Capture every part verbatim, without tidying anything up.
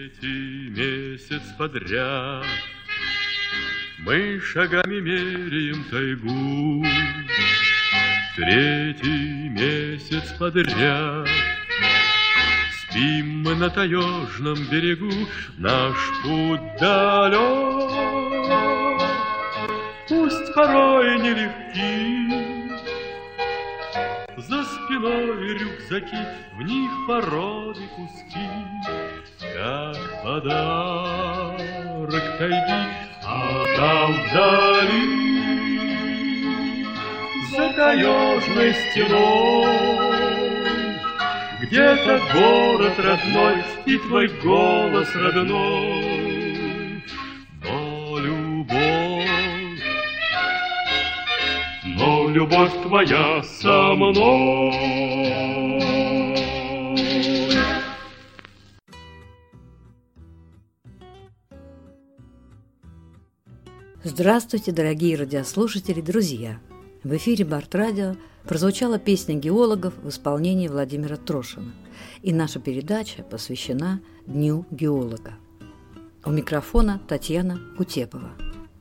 Третий месяц подряд мы шагами меряем тайгу. Третий месяц подряд спим мы на таежном берегу. Наш путь далек, пусть порой нелегки. За спиной рюкзаки, в них породы куски, как подарок тайги. А там вдали, за таежной стеной, где-то город родной и твой голос родной. Но любовь, но любовь твоя со мной. Здравствуйте, дорогие радиослушатели, друзья! В эфире Барт-радио прозвучала песня геологов в исполнении Владимира Трошина, и наша передача посвящена Дню геолога. У микрофона Татьяна Кутепова.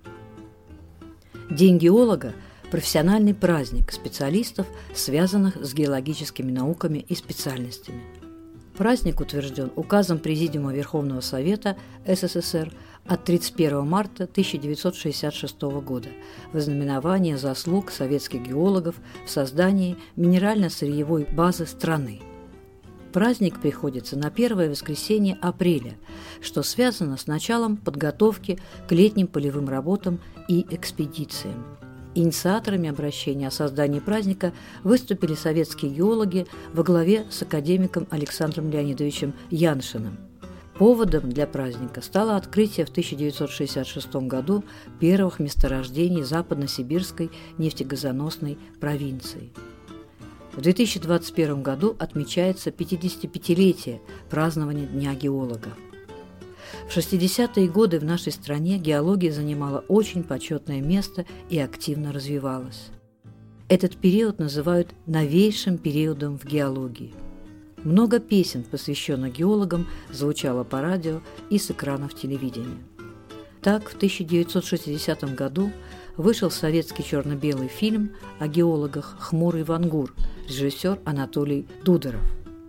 День геолога – профессиональный праздник специалистов, связанных с геологическими науками и специальностями. Праздник утвержден указом Президиума Верховного Совета СССР от тридцать первого марта тысяча девятьсот шестьдесят шестого года в ознаменование заслуг советских геологов в создании минерально-сырьевой базы страны. Праздник приходится на первое воскресенье апреля, что связано с началом подготовки к летним полевым работам и экспедициям. Инициаторами обращения о создании праздника выступили советские геологи во главе с академиком Александром Леонидовичем Яншиным. Поводом для праздника стало открытие в тысяча девятьсот шестьдесят шестом году первых месторождений западно-сибирской нефтегазоносной провинции. В две тысячи двадцать первом году отмечается пятидесятипятилетие празднования Дня геолога. В шестидесятые годы в нашей стране геология занимала очень почетное место и активно развивалась. Этот период называют новейшим периодом в геологии. Много песен, посвященных геологам, звучало по радио и с экранов телевидения. Так, в тысяча девятьсот шестидесятом году вышел советский черно-белый фильм о геологах «Хмурый Вангур», режиссер Анатолий Дударов.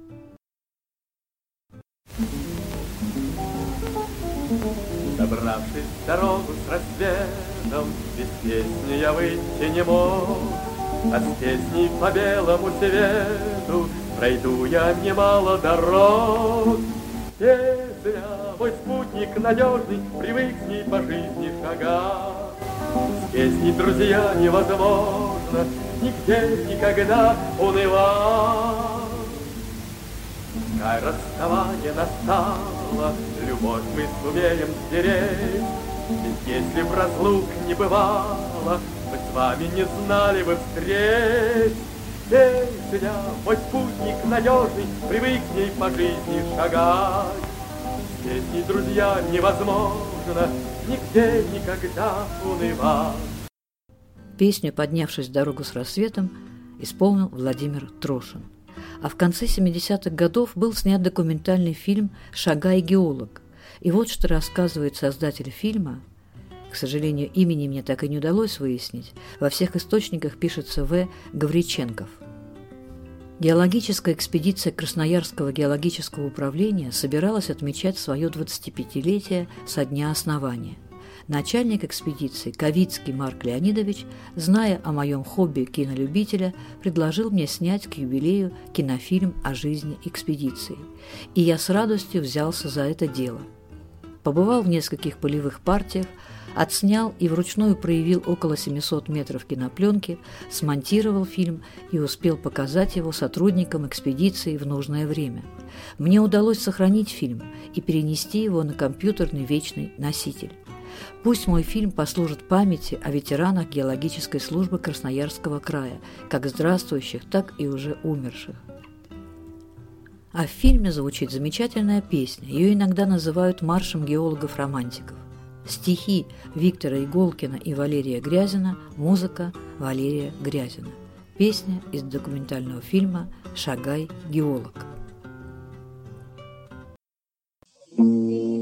Забравшись в дорогу с рассветом, без песни я выйти не мог, а с песней по белому свету пройду я немало дорог. Песня, мой спутник надежный, привык с ней по жизни шагать. С песней, друзья, невозможно нигде никогда унывать. Пускай расставание настало, любовь мы сумеем стереть. Ведь если б разлук не бывало, мы с вами не знали бы встреч. Песня, мой спутник надежный, привык с ней по жизни шагать. С песней, друзья, невозможно нигде никогда унывать. Песню «Поднявшись в дорогу с рассветом» исполнил Владимир Трошин. А в конце семидесятых годов был снят документальный фильм «Шагай, геолог». И вот что рассказывает создатель фильма. К сожалению, имени мне так и не удалось выяснить. Во всех источниках пишется В. Гавриченков. Геологическая экспедиция Красноярского геологического управления собиралась отмечать свое двадцатипятилетие со дня основания. Начальник экспедиции Ковицкий Марк Леонидович, зная о моем хобби кинолюбителя, предложил мне снять к юбилею кинофильм о жизни экспедиции. И я с радостью взялся за это дело. Побывал в нескольких полевых партиях, отснял и вручную проявил около семисот метров кинопленки, смонтировал фильм и успел показать его сотрудникам экспедиции в нужное время. Мне удалось сохранить фильм и перенести его на компьютерный вечный носитель. Пусть мой фильм послужит памяти о ветеранах геологической службы Красноярского края, как здравствующих, так и уже умерших. А в фильме звучит замечательная песня, ее иногда называют маршем геологов-романтиков. Стихи Виктора Иголкина и Валерия Грязина, музыка Валерия Грязина. Песня из документального фильма «Шагай, геолог».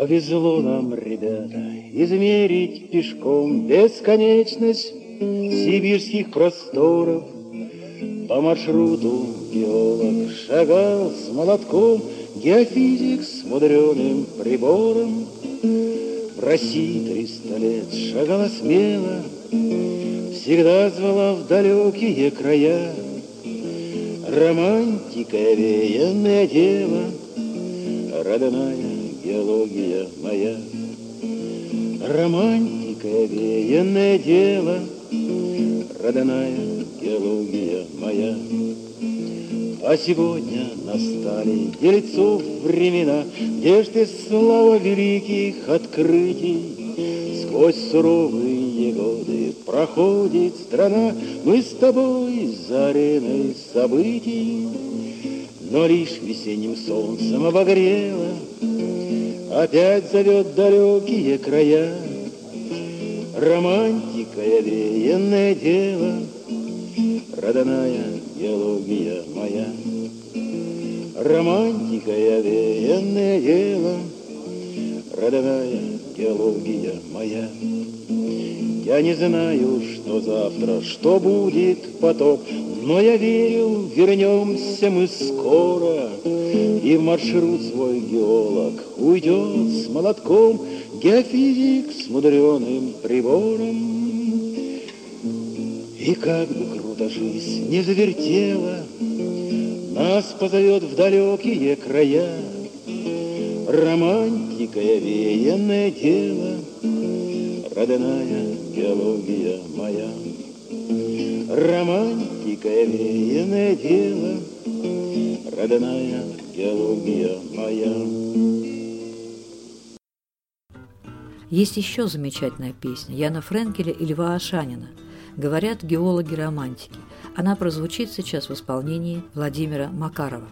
Повезло нам, ребята, измерить пешком бесконечность сибирских просторов. По маршруту геолог шагал с молотком, геофизик с мудреным прибором. В России триста лет шагала смело, всегда звала в далекие края. Романтика, веянное дело, родная геология моя. Романтика, веянное дело, родная геология моя. А сегодня настали дельцов времена, где ж ты, слава великих открытий, сквозь суровые годы проходит страна, мы с тобой за ареной событий. Но лишь весенним солнцем обогрела, опять зовет далекие края. Романтика, веянное дело, родная геология моя. Романтика, веянное дело, родная геология моя. Я не знаю, что завтра, что будет потом, но я верю, вернемся мы скоро, и в маршрут свой геолог уйдет с молотком, геофизик с мудреным прибором. И как бы круто жизнь не завертела, нас позовет в далекие края. Романтика, веянное дело, родная геология моя. Романтика, веянное дело, родная геология моя. Есть еще замечательная песня Яна Френкеля и Льва Ашанина «Говорят геологи-романтики». Она прозвучит сейчас в исполнении Владимира Макарова.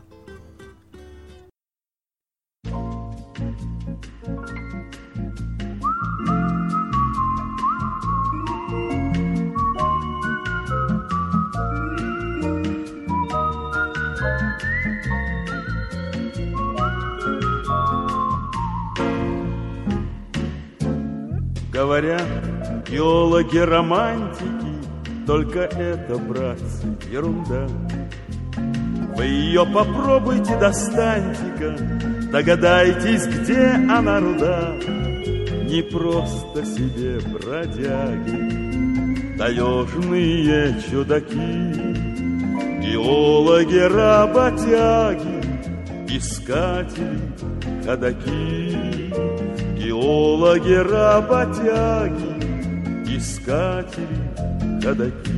Говорят, геологи-романтики, только это, братцы, ерунда. Вы ее попробуйте, достаньте-ка, догадайтесь, где она руда. Не просто себе бродяги, таежные чудаки, геологи-работяги, искатели, ходаки. Геологи-работяги, искатели, ходаки.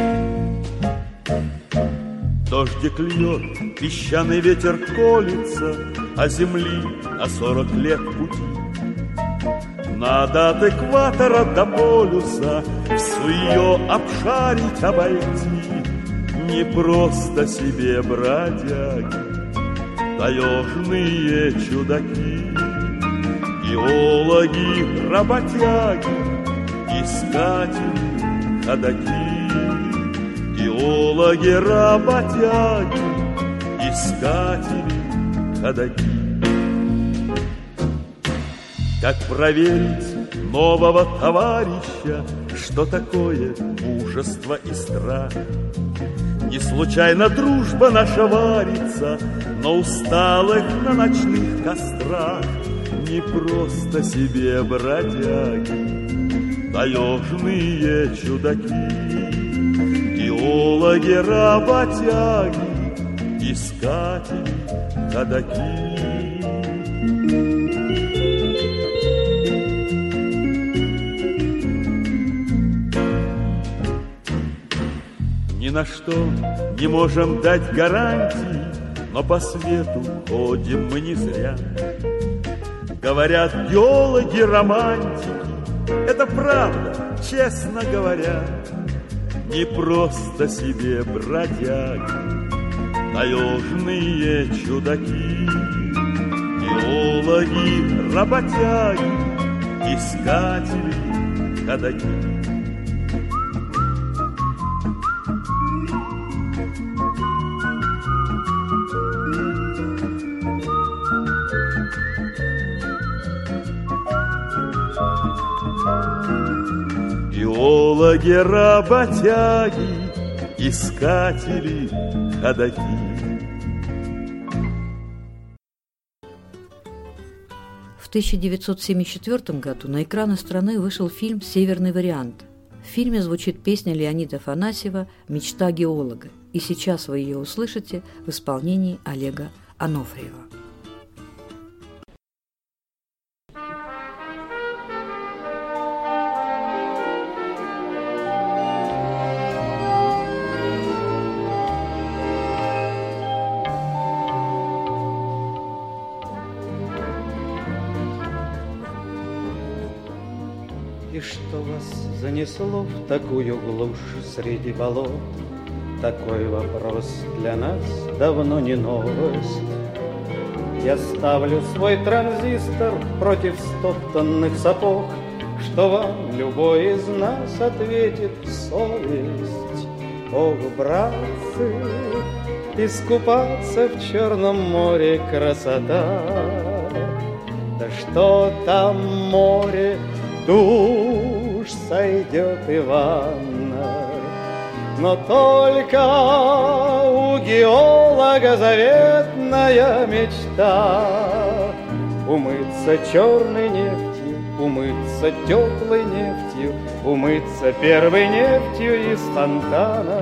Дождик льет, песчаный ветер колется, а земли на сорок лет пути. Надо от экватора до полюса всю ее обшарить, обойти. Не просто себе бродяги, таежные чудаки. Геологи, работяги, искатели, ходаки. Геологи, работяги, искатели, ходаки. Как проверить нового товарища, что такое мужество и страх? Не случайно дружба наша варится на усталых, на ночных кострах. Не просто себе бродяги, таежные чудаки. Геологи, работяги, искатели, ходаки. Ни на что не можем дать гарантий, но по свету ходим мы не зря. Говорят, геологи-романтики, это правда, честно говоря. Не просто себе бродяги, таежные чудаки. Геологи, работяги, искатели, ходаки. геологи, работяги, искатели, ходаки. В тысяча девятьсот семьдесят четвёртом году на экраны страны вышел фильм «Северный вариант». В фильме звучит песня Леонида Афанасьева «Мечта геолога», и сейчас вы ее услышите в исполнении Олега Анофриева. И что вас занесло в такую глушь среди болот? Такой вопрос для нас давно не новость. Я ставлю свой транзистор против стоптанных сапог. Что вам любой из нас ответит совесть? Ох, братцы, искупаться в Черном море красота. Да что там море, душ сойдет Ивана. Но только у геолога заветная мечта умыться черной нефтью, умыться теплой нефтью, умыться первой нефтью из фонтана.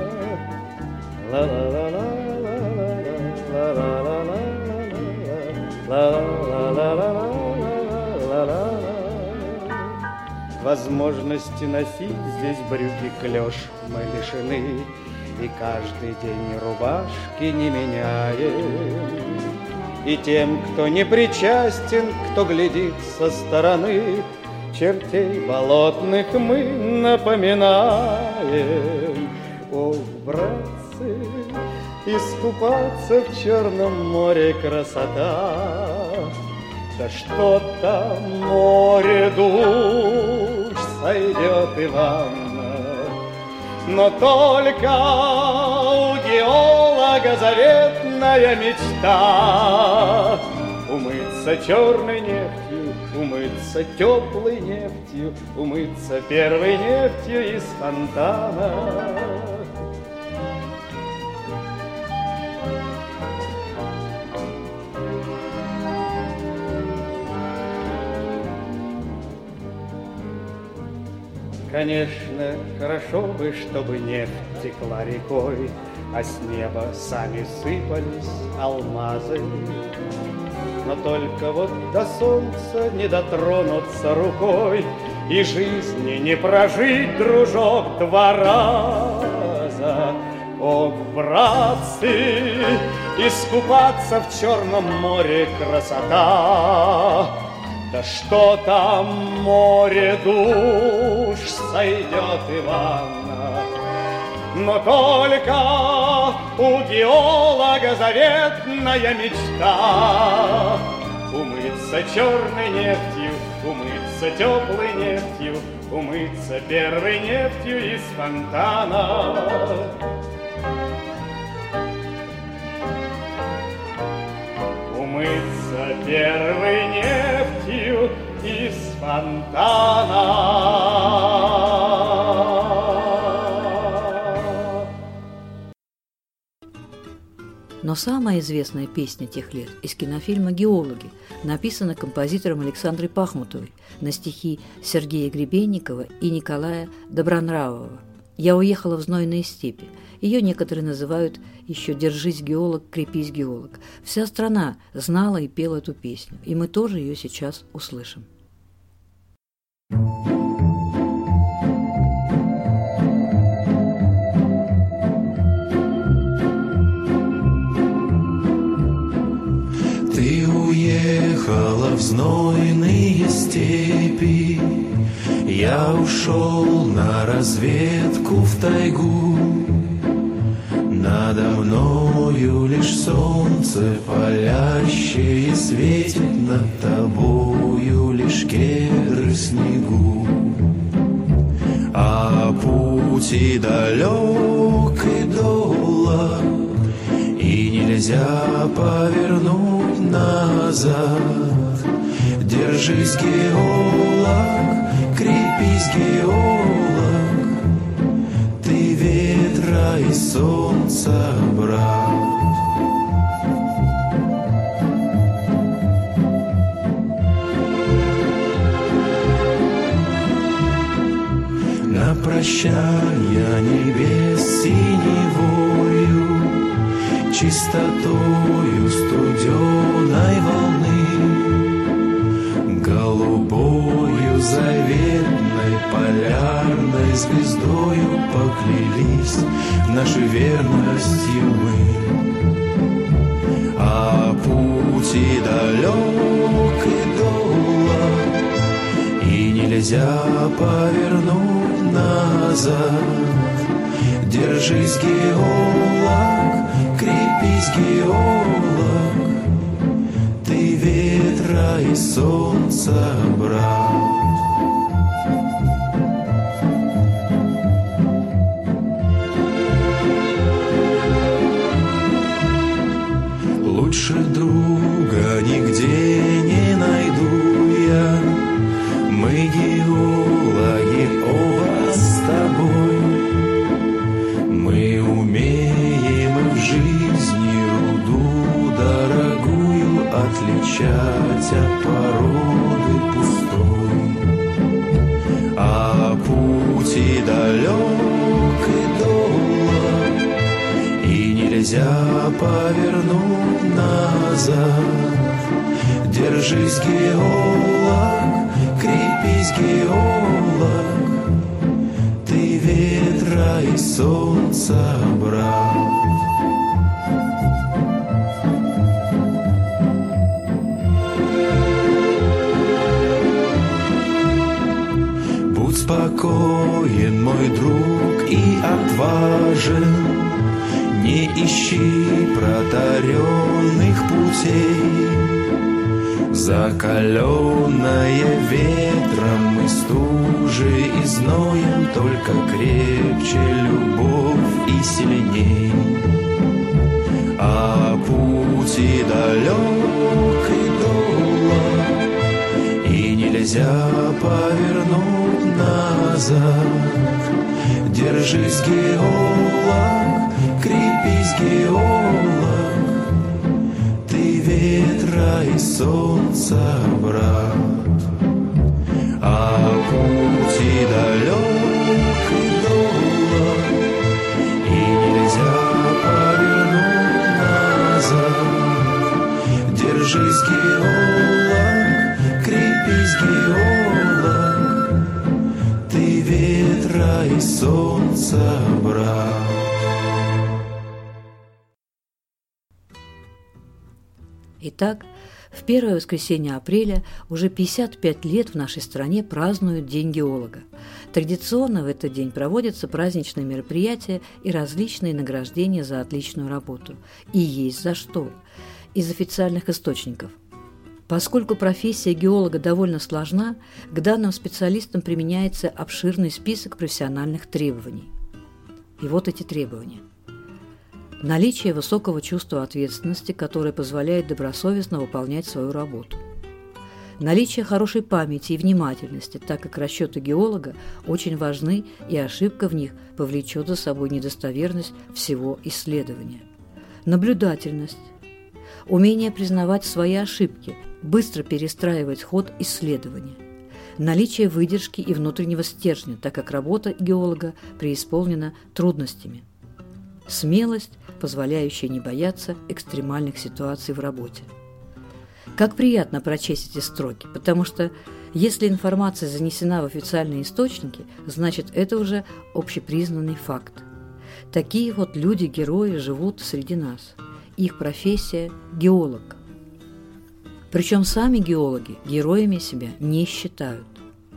Возможности носить здесь брюки клеш мы лишены, и каждый день рубашки не меняем. И тем, кто не причастен, кто глядит со стороны, чертей болотных мы напоминаем. О, братцы, искупаться в Черном море красота. Да что там море душ сойдет Ивана. Но только у геолога заветная мечта умыться черной нефтью, умыться теплой нефтью, умыться первой нефтью из фонтана. Конечно, хорошо бы, чтобы нефть текла рекой, а с неба сами сыпались алмазы. Но только вот до солнца не дотронуться рукой, и жизни не прожить, дружок, два раза. Ох, братцы, искупаться в Черном море красота. Да что там море душ сойдет Ивана. Но только у геолога заветная мечта умыться черной нефтью, умыться теплой нефтью, умыться первой нефтью из фонтана. Умыться первой нефтью из фонтана. Но самая известная песня тех лет из кинофильма «Геологи» написана композитором Александрой Пахмутовой на стихи Сергея Гребенникова и Николая Добронравова. «Я уехала в знойные степи». Ее некоторые называют еще «Держись, геолог, крепись, геолог». Вся страна знала и пела эту песню, и мы тоже ее сейчас услышим. Ты уехала в знойные степи, я ушел на разведку в тайгу. Надо мною лишь солнце палящее светит, над тобою лишь кедры снегу. А пути далек и долг, и нельзя повернуть назад. Держись, геолог, крепись, геолог, солнца брат. На прощанье небес синевою, чистотою студеной волны, голубою заветной полярной звездою поклялись в нашей верности мы. А пути далек и долг, и нельзя повернуть назад. Держись, геолог, крепись, геолог, ты ветра и солнца брат. Лучше друга нигде не найду я. Мы геологи оба с тобой. Мы умеем в жизни руду дорогую отличать от породы пустой. А пути далек и долг, и нельзя повернуть назад. Держись, геолог, крепись, геолог, ты ветра и солнца брат. Будь спокоен, мой друг, и отважен, не ищи протаренных путей. Закаленная ветром и стужей и зноем, только крепче любовь и сильней. А пути далек и долг, и нельзя повернуть назад. Держись, геолог, крепись, геолог, ты ветра и солнца брат. А пути далек и долг, и нельзя повернуть назад. Держись, геолог, крепись, геолог, ты ветра и солнца брат. Итак, в первое воскресенье апреля уже пятьдесят пять лет в нашей стране празднуют День геолога. Традиционно в этот день проводятся праздничные мероприятия и различные награждения за отличную работу. И есть за что. Из официальных источников. Поскольку профессия геолога довольно сложна, к данным специалистам применяется обширный список профессиональных требований. И вот эти требования. Наличие высокого чувства ответственности, которое позволяет добросовестно выполнять свою работу. Наличие хорошей памяти и внимательности, так как расчеты геолога очень важны, и ошибка в них повлечет за собой недостоверность всего исследования. Наблюдательность. Умение признавать свои ошибки, быстро перестраивать ход исследования. Наличие выдержки и внутреннего стержня, так как работа геолога преисполнена трудностями. Смелость, позволяющая не бояться экстремальных ситуаций в работе. Как приятно прочесть эти строки, потому что если информация занесена в официальные источники, значит, это уже общепризнанный факт. Такие вот люди-герои живут среди нас. Их профессия – геолог. Причем сами геологи героями себя не считают.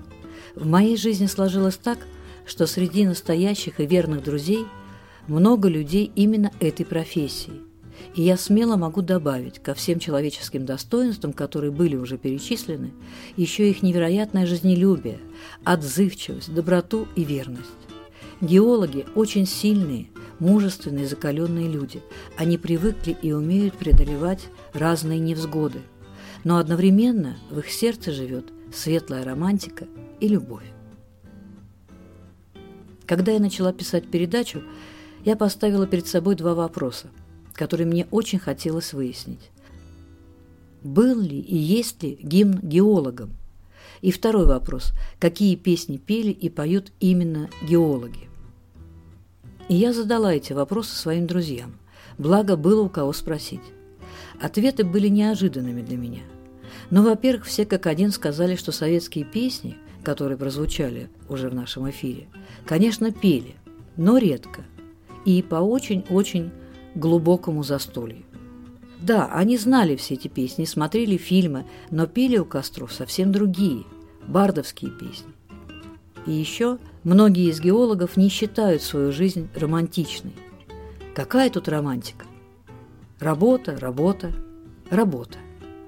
В моей жизни сложилось так, что среди настоящих и верных друзей много людей именно этой профессии. И я смело могу добавить ко всем человеческим достоинствам, которые были уже перечислены, еще их невероятное жизнелюбие, отзывчивость, доброту и верность. Геологи очень сильные, мужественные, закаленные люди. Они привыкли и умеют преодолевать разные невзгоды. Но одновременно в их сердце живет светлая романтика и любовь. Когда я начала писать передачу, я поставила перед собой два вопроса, которые мне очень хотелось выяснить. Был ли и есть ли гимн геологам? И второй вопрос – какие песни пели и поют именно геологи? И я задала эти вопросы своим друзьям, благо было у кого спросить. Ответы были неожиданными для меня. Но, во-первых, все как один сказали, что советские песни, которые прозвучали уже в нашем эфире, конечно, пели, но редко и по очень-очень глубокому застолью. Да, они знали все эти песни, смотрели фильмы, но пели у костров совсем другие, бардовские песни. И еще многие из геологов не считают свою жизнь романтичной. Какая тут романтика? Работа, работа, работа.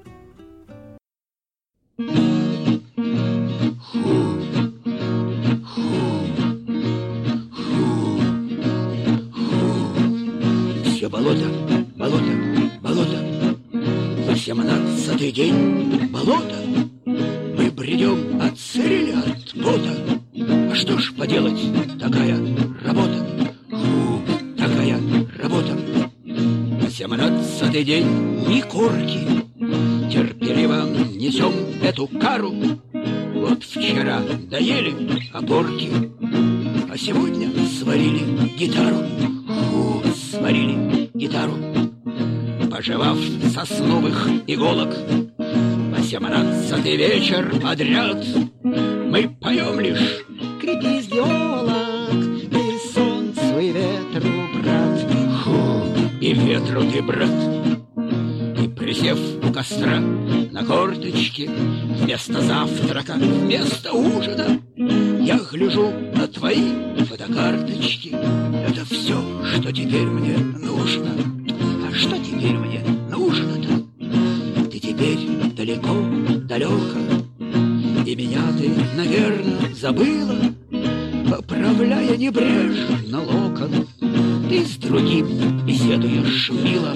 Все болото, болото, болото. Восемнадцатый день болото. Мы бредем от цели, от пота. А что ж поделать, такая работа. Фу, такая работа. Восемнадцатый день ни корки. Терпеливо несем эту кару. Вот вчера доели опорки, а сегодня сварили гитару. Фу, сварили гитару. Пожевав сосновых иголок, восемнадцатый вечер подряд мы поем лишь «Крепись, геолог, ты солнцу и ветру, брат». Фу, и ветру ты, брат. И присев у костра на корточки, вместо завтрака, вместо ужина, я гляжу на твои фотокарточки. Это все, что теперь мне нужно. А что теперь мне нужно-то? Ты теперь далеко, далеко, и меня ты, наверное, забыла, поправляя небрежно локон. Ты с другим беседуешь мило,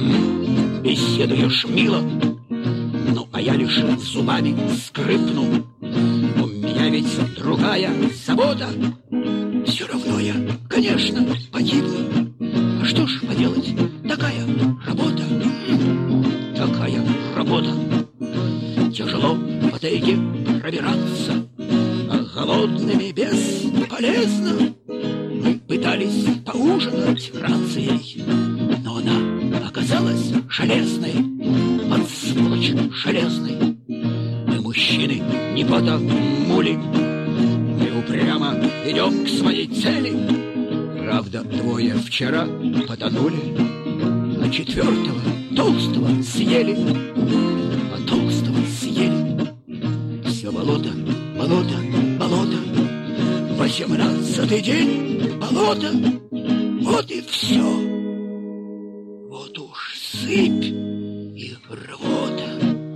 беседуешь мило. Ну, а я лишь зубами скрипну. У меня ведь другая забота. Все равно я, конечно, погибну. А что ж поделать, такая работа, такая работа. Тяжело по тайге пробираться, а голодными бесполезно. Мы пытались поужинать рацией, но она оказалась железной, под сволочь железной. Мы, мужчины, не потому ли, мы упрямо идем к своей цели. Правда, двое вчера потонули, а четвертого толстого съели, а толстого съели. Все болото, болото, болото, восемнадцатый день болото. Вот и все. Вот уж сыпь и рвота.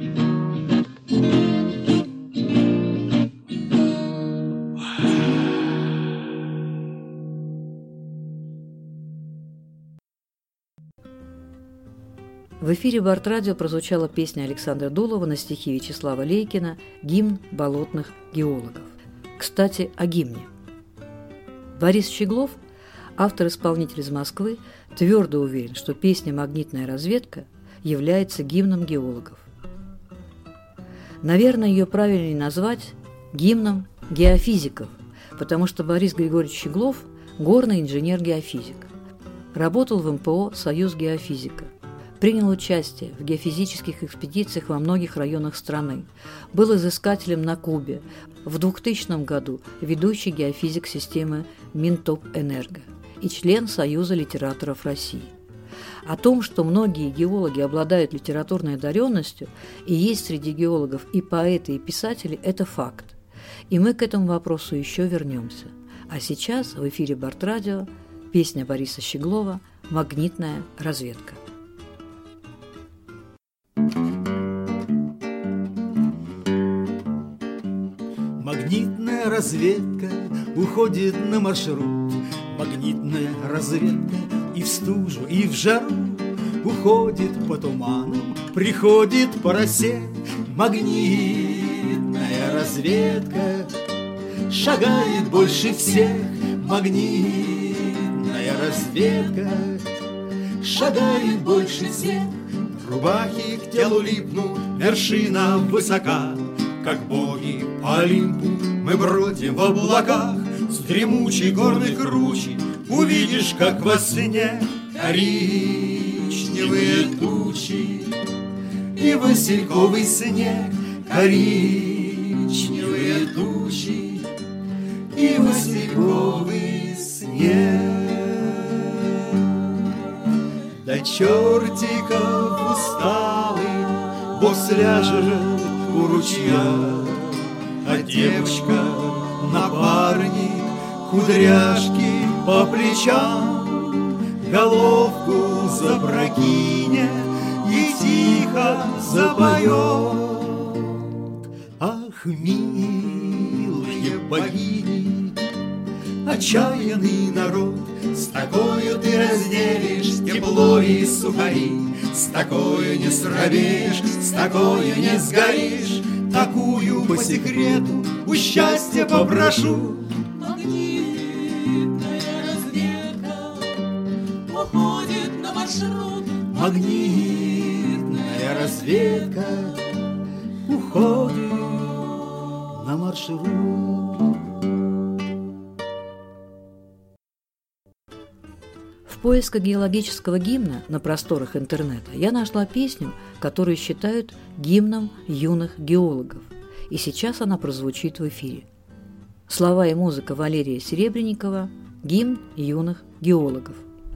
В эфире Бартрадио прозвучала песня Александра Дулова на стихи Вячеслава Лейкина «Гимн болотных геологов». Кстати, о гимне. Борис Щеглов, автор-исполнитель из Москвы, твердо уверен, что песня «Магнитная разведка» является гимном геологов. Наверное, ее правильнее назвать гимном геофизиков, потому что Борис Григорьевич Щеглов – горный инженер-геофизик. Работал в эм пэ о «Союз геофизика». Принял участие в геофизических экспедициях во многих районах страны, был изыскателем на Кубе, в двухтысячном году ведущий геофизик системы Минтопэнерго и член Союза литераторов России. О том, что многие геологи обладают литературной одаренностью и есть среди геологов и поэты, и писатели, это факт. И мы к этому вопросу еще вернемся. А сейчас в эфире Бартрадио песня Бориса Щеглова «Магнитная разведка». Магнитная разведка уходит на маршрут. Магнитная разведка и в стужу, и в жару уходит по туманам, приходит по росе. Магнитная разведка шагает больше всех. Магнитная разведка. Шагает больше всех, рубахи к телу липнут, вершина высока. Как боги по Олимпу мы бродим в облаках, с дремучей горной кручи увидишь, как во сне коричневые тучи и васильковый снег. Коричневые тучи и васильковый снег. До чертиков усталый бог сляжет у ручья, а девочка, напарник, кудряшки по плечам, головку запрокинет и тихо запоет. Ах, милые богини, отчаянный народ, с такою ты разделишь тепло и сухари, с такою не сравеешь, с такою не сгоришь. Такую по секрету у счастья попрошу. Магнитная разведка уходит на маршрут. Магнитная разведка уходит на маршрут. В поисках геологического гимна на просторах интернета я нашла песню, которую считают гимном юных геологов, и сейчас она прозвучит в эфире. Слова и музыка Валерия Серебренникова, гимн юных геологов.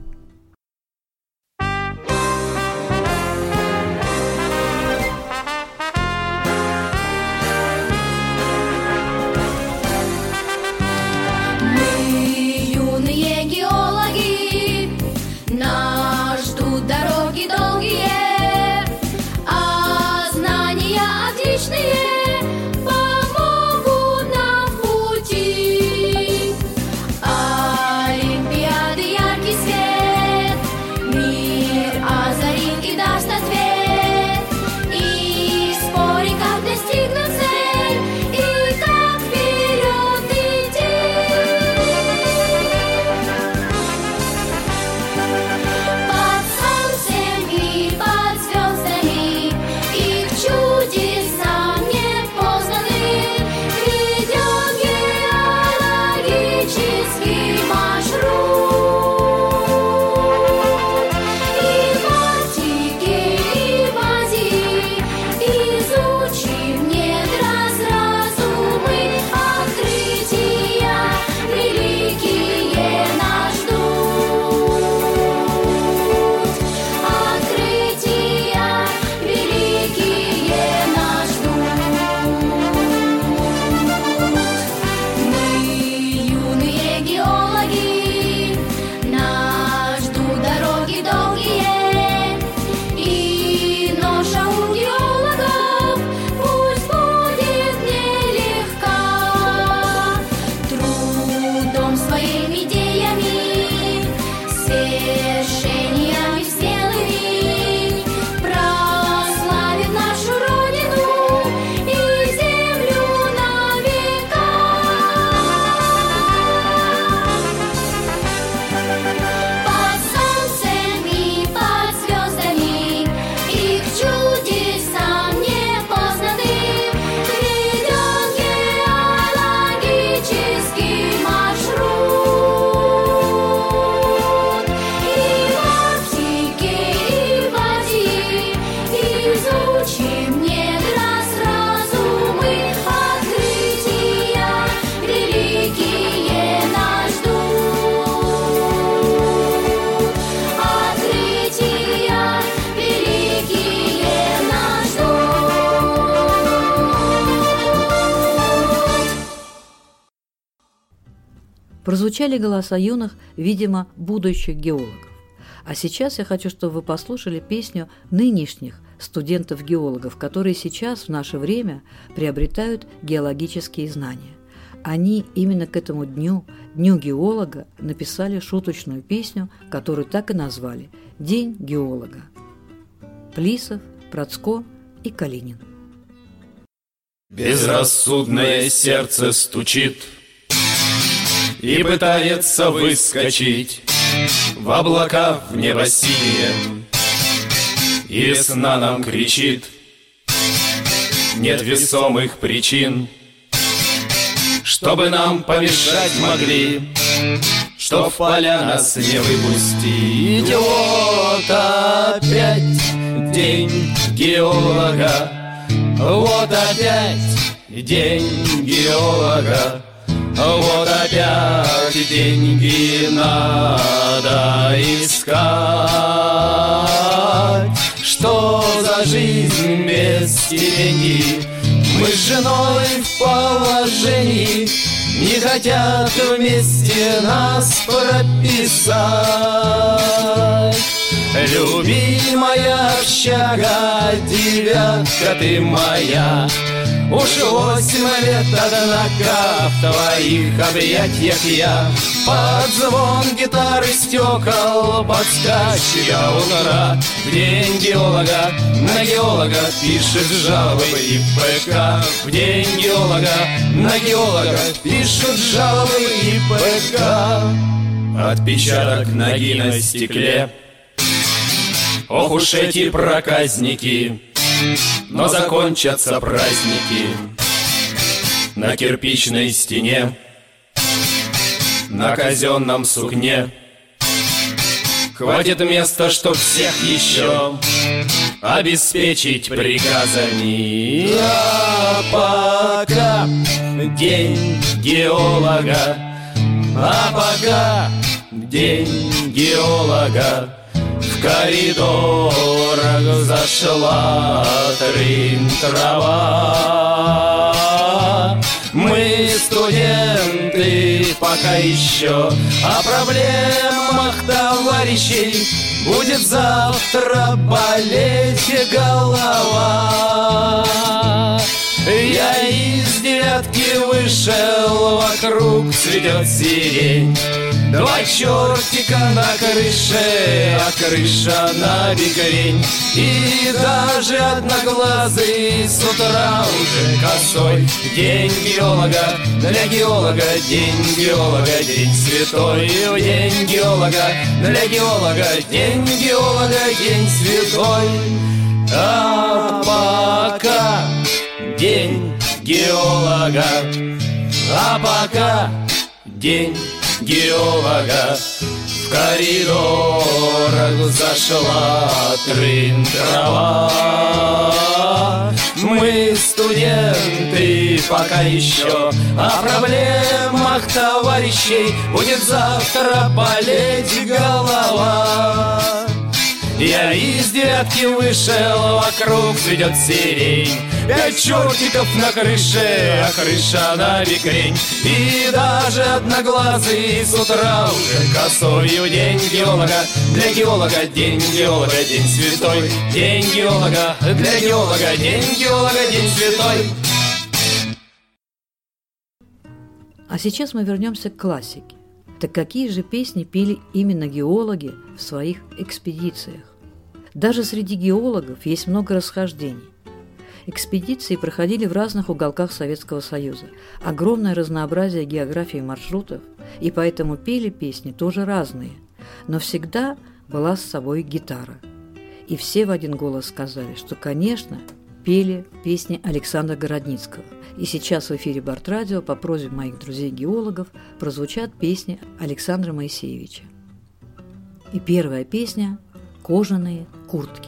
Прозвучали голоса юных, видимо, будущих геологов. А сейчас я хочу, чтобы вы послушали песню нынешних студентов-геологов, которые сейчас, в наше время, приобретают геологические знания. Они именно к этому дню, Дню геолога, написали шуточную песню, которую так и назвали «День геолога». Плисов, Процко и Калинин. Безрассудное сердце стучит и пытается выскочить в облака, в небо синее. И весна нам кричит: нет весомых причин, чтобы нам помешать могли, что в поля нас не выпустить. Вот опять день геолога, вот опять день геолога, вот опять деньги надо искать. Что за жизнь без стипендий? Мы с женой в положении, не хотят вместе нас прописать. Любимая общага, девятка ты моя, уж восемь лет, однако, в твоих объятиях я под звон гитары стекол подскачу я утра. В день геолога на геолога пишет жалобы и ПК. В день геолога на геолога пишут жалобы и ПК. Отпечаток ноги на стекле. Ох уж эти проказники, но закончатся праздники на кирпичной стене, на казенном сукне. Хватит места, чтоб всех еще обеспечить приказами. А пока день геолога, а пока день геолога, в коридорах зашла трын-трава. Мы студенты пока еще, о проблемах товарищей будет завтра болеть голова. Я из девятки вышел, вокруг цветет сирень. Два чертика на крыше, а крыша на бекрень. И даже одноглазый с утра уже косой. День геолога, для геолога, день геолога, день святой. День геолога, для геолога, день геолога, день святой. А пока день геолога, а пока день геолога, в коридорах зашла трын-трава. Мы студенты пока еще, о проблемах товарищей будет завтра болеть голова. Я из девятки вышел, вокруг цветет сирень. Пять чертиков на крыше, а крыша на бекрень. И даже одноглазый с утра уже косою. День геолога, для геолога, день геолога, день святой. День геолога, для геолога, день геолога, день святой. А сейчас мы вернемся к классике. Так какие же песни пели именно геологи в своих экспедициях? Даже среди геологов есть много расхождений. Экспедиции проходили в разных уголках Советского Союза. Огромное разнообразие географии маршрутов, и поэтому пели песни тоже разные. Но всегда была с собой гитара. И все в один голос сказали, что, конечно, пели песни Александра Городницкого. И сейчас в эфире Бортрадио по просьбе моих друзей-геологов прозвучат песни Александра Моисеевича. И первая песня «Кожаные куртки».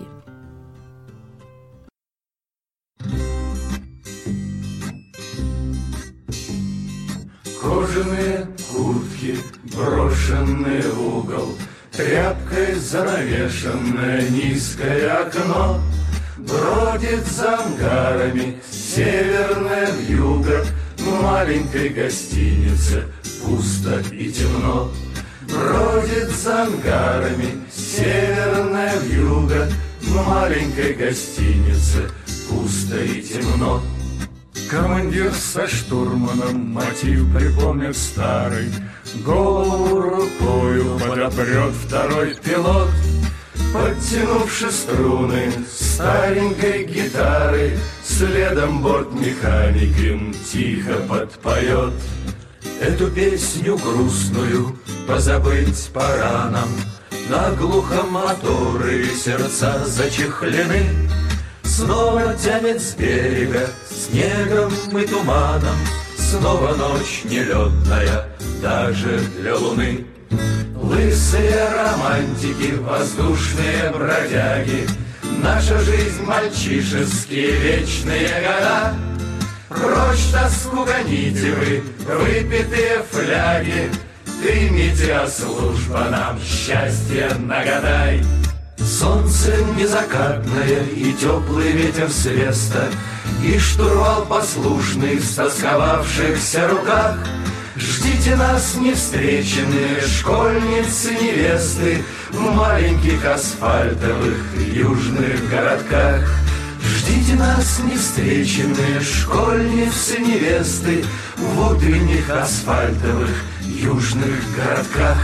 Кожаные куртки, брошенные в угол, тряпкой занавешенное низкое окно. Бродит за ангарами северная вьюга, в маленькой гостинице пусто и темно. Бродит за ангарами северная вьюга, в маленькой гостинице пусто и темно. Командир со штурманом мотив припомнит старый, голову рукою подопрет второй пилот. Подтянувши струны старенькой гитары, следом бортмеханик им тихо подпоет. Эту песню грустную позабыть пора нам. Наглухо моторы, сердца зачехлены. Снова тянет с берега снегом и туманом. Снова ночь нелетная, даже для луны. Лысые романтики, воздушные бродяги, наша жизнь мальчишеские вечные года. Прочь тоску гоните вы, выпитые фляги, примите, а служба нам счастье нагадай. Солнце незакатное и теплый ветер с веста, и штурвал послушный в стосковавшихся руках. Ждите нас, невстреченные школьницы-невесты, в маленьких асфальтовых южных городках. Ждите нас, невстреченные школьницы-невесты, в утренних асфальтовых южных городках.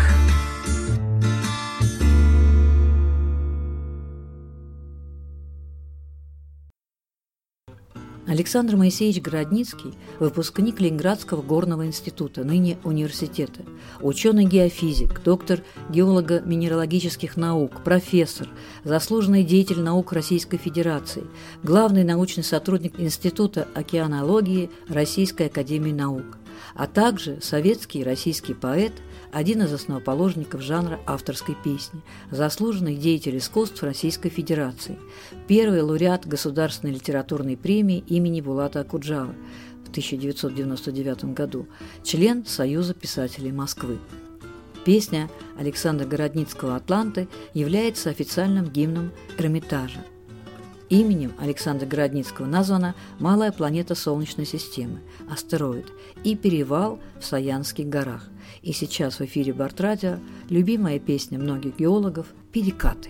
Александр Моисеевич Городницкий – выпускник Ленинградского горного института, ныне университета, ученый-геофизик, доктор геолого-минералогических наук, профессор, заслуженный деятель наук Российской Федерации, главный научный сотрудник Института океанологии Российской академии наук, а также советский и российский поэт, один из основоположников жанра авторской песни, заслуженный деятель искусств Российской Федерации, первый лауреат Государственной литературной премии имени Булата Акуджавы в тысяча девятьсот девяносто девятом году, член Союза писателей Москвы. Песня Александра Городницкого «Атланты» является официальным гимном Эрмитажа. Именем Александра Городницкого названа малая планета Солнечной системы, астероид, и перевал в Саянских горах. И сейчас в эфире Бортрадио любимая песня многих геологов «Перекаты».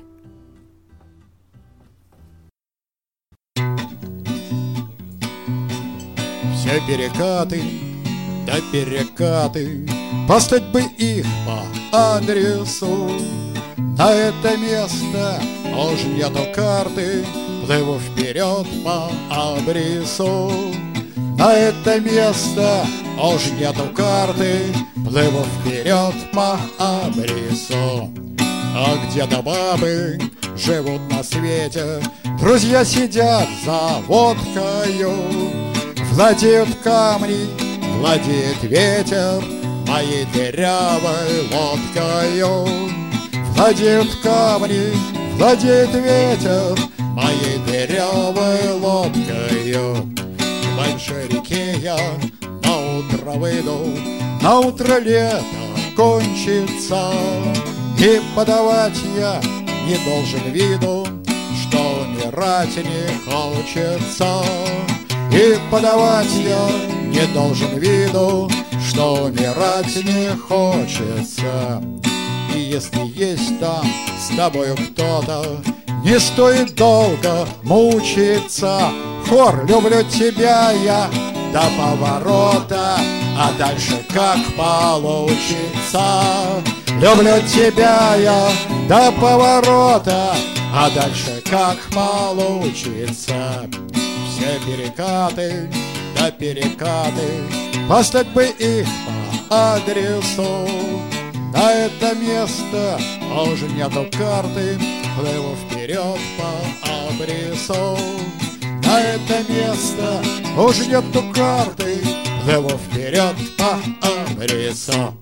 Все перекаты, да перекаты, поставь бы их по адресу. На это место уж нету карты, плыву вперед по абрису. На это место уж нету карты, плыву вперед по абрису. А где-то бабы живут на свете, друзья сидят за водкою. Владеют камни, владеет ветер моей дырявой лодкою. Владеют камни, владеет ветер моей дырявой лодкою. К большой реке я на утро выйду, на утро лето кончится, и подавать я не должен виду, что умирать не хочется. И подавать я не должен виду, что умирать не хочется. И если есть там с тобою кто-то, не стоит долго мучиться. Хор, люблю тебя я до поворота, а дальше как получится. Люблю тебя я до поворота, а дальше как получится. Все перекаты, да перекаты, поставь бы их по адресу. На это место уже нету карты, плыву вперед по абрису. На это место уже нету карты, плыву вперед по абрису.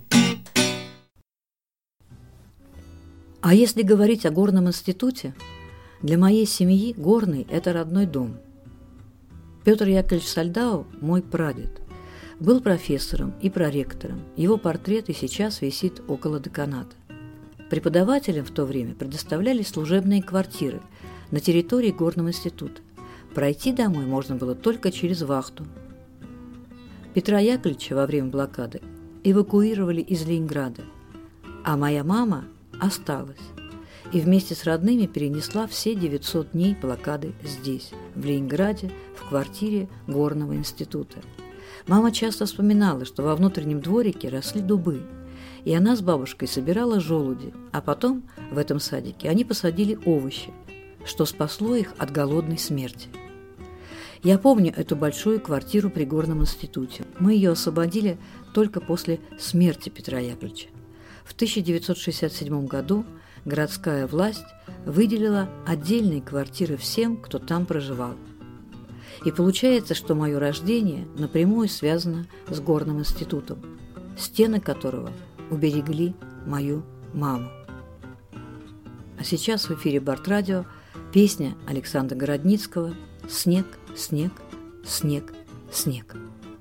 А если говорить о горном институте, для моей семьи горный – это родной дом. Петр Яковлевич Сальдау, мой прадед, был профессором и проректором. Его портрет и сейчас висит около деканата. Преподавателям в то время предоставлялись служебные квартиры на территории горного института. Пройти домой можно было только через вахту. Петра Яковлевича во время блокады эвакуировали из Ленинграда, а моя мама осталась и вместе с родными перенесла все девятьсот дней блокады здесь, в Ленинграде, в квартире горного института. Мама часто вспоминала, что во внутреннем дворике росли дубы, и она с бабушкой собирала желуди, а потом в этом садике они посадили овощи, что спасло их от голодной смерти. Я помню эту большую квартиру при Горном институте. Мы ее освободили только после смерти Петра Яковлевича. В тысяча девятьсот шестьдесят седьмом году городская власть выделила отдельные квартиры всем, кто там проживал. И получается, что мое рождение напрямую связано с Горным институтом, стены которого уберегли мою маму. А сейчас в эфире Бартрадио песня Александра Городницкого «Снег, снег, снег, снег».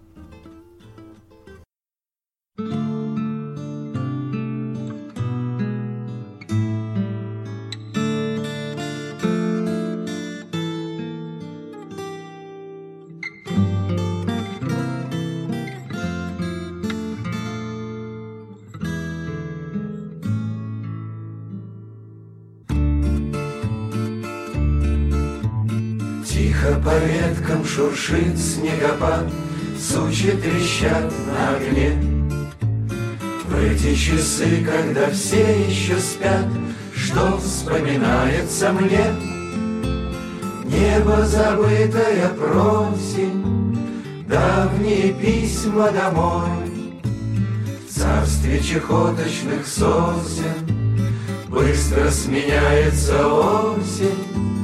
По веткам шуршит снегопад, сучья трещат на огне. В эти часы, когда все еще спят, что вспоминается мне? Небо забытое просим, давние письма домой. В царстве чехоточных сосен быстро сменяется осень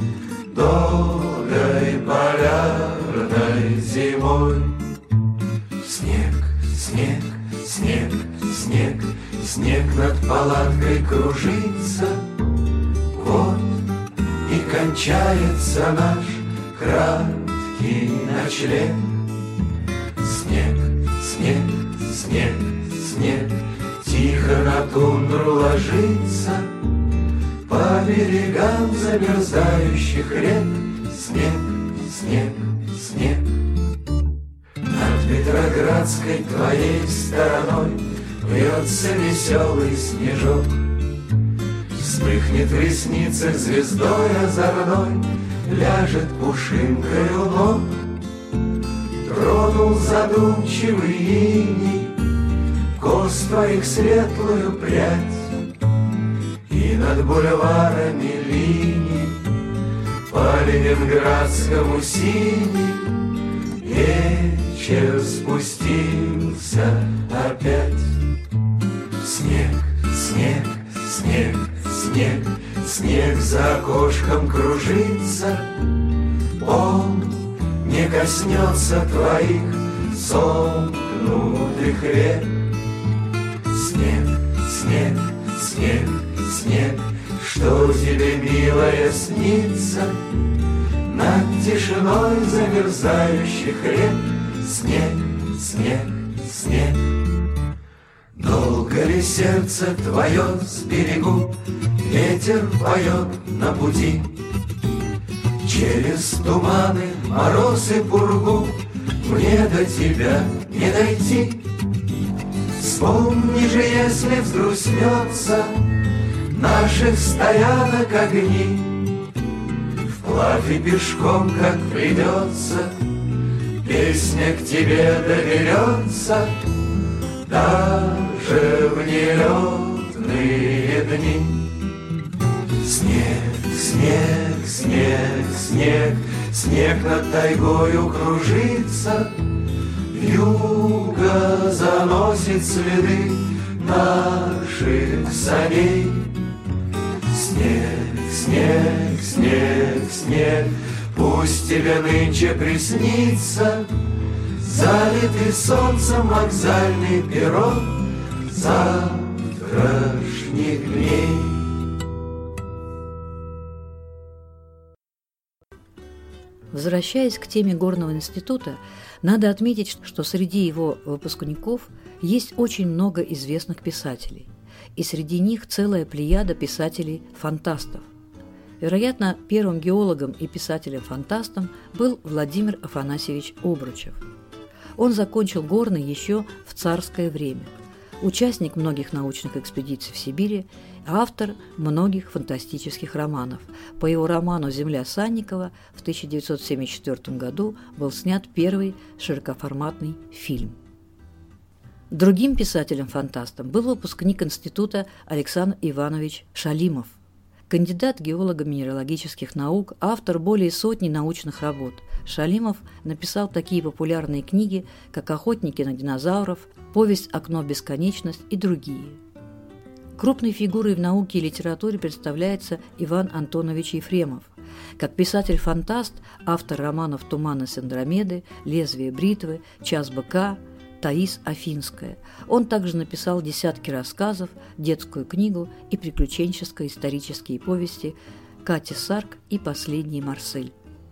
долгой полярной зимой. Снег, снег, снег, снег, снег над палаткой кружится. Вот и кончается наш краткий ночлег. Снег, снег, снег, снег тихо на тундру ложится. По берегам замерзающих рек снег, снег, снег. Над Петроградской твоей стороной вьется веселый снежок. Вспыхнет в ресницах звездой озорной, ляжет пушинкой у ног. Тронул задумчивый иней кос твоих светлую прядь. И над бульварами линий по ленинградскому синий вечер спустился опять. Снег, снег, снег, снег, снег за окошком кружится. Он не коснется твоих сомкнутых век. Снег, снег, снег, снег, что тебе, милая, снится над тишиной замерзающих рек. Снег, снег, снег. Долго ли сердце твое с берегу ветер поет на пути? Через туманы, мороз и пургу мне до тебя не дойти. Вспомни же, если взгрустнется наших стоянок огни, вплавь и пешком, как придется, песня к тебе доберется, даже в нелетные дни. Снег, снег, снег, снег, снег над тайгою кружится. Вьюга заносит следы наших саней. Снег, снег, снег, снег, пусть тебе нынче приснится залитый солнцем вокзальный перрон завтрашних дней. Возвращаясь к теме Горного института, надо отметить, что среди его выпускников есть очень много известных писателей, и среди них целая плеяда писателей-фантастов. Вероятно, первым геологом и писателем-фантастом был Владимир Афанасьевич Обручев. Он закончил Горный еще в царское время, участник многих научных экспедиций в Сибири, автор многих фантастических романов. По его роману «Земля Санникова» в тысяча девятьсот семьдесят четвёртом году был снят первый широкоформатный фильм. Другим писателем-фантастом был выпускник института Александр Иванович Шалимов, кандидат геолого-минералогических наук, автор более сотни научных работ, Шалимов написал такие популярные книги, как «Охотники на динозавров», «Повесть «Окно в бесконечность» и другие. Крупной фигурой в науке и литературе представляется Иван Антонович Ефремов. Как писатель-фантаст, автор романов «Туман из Андромеды», «Лезвие бритвы», «Час быка», «Таис Афинская». Он также написал десятки рассказов, детскую книгу и приключенческо-исторические повести «Катя Сарк» и «Последний Марсель».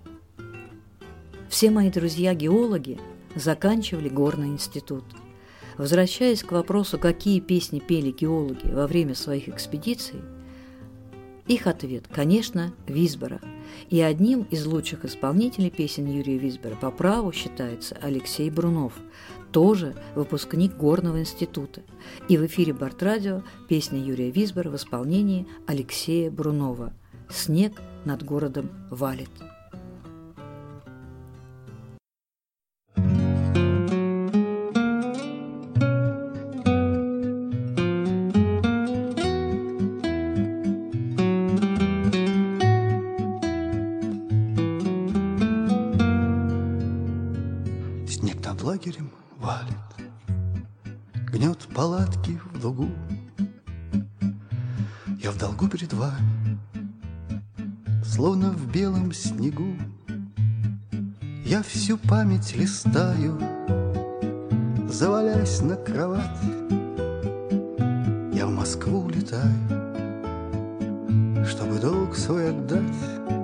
Все мои друзья-геологи заканчивали горный институт. Возвращаясь к вопросу, какие песни пели геологи во время своих экспедиций, их ответ, конечно, Висбора. И одним из лучших исполнителей песен Юрия Висбора по праву считается Алексей Брунов, тоже выпускник Горного института. И в эфире Бортрадио песня Юрия Висбора в исполнении Алексея Брунова «Снег над городом валит». Лагерем валит, гнет палатки в лугу. Я в долгу перед вами, словно в белом снегу. Я всю память листаю, завалясь на кровать. Я в Москву улетаю, чтобы долг свой отдать,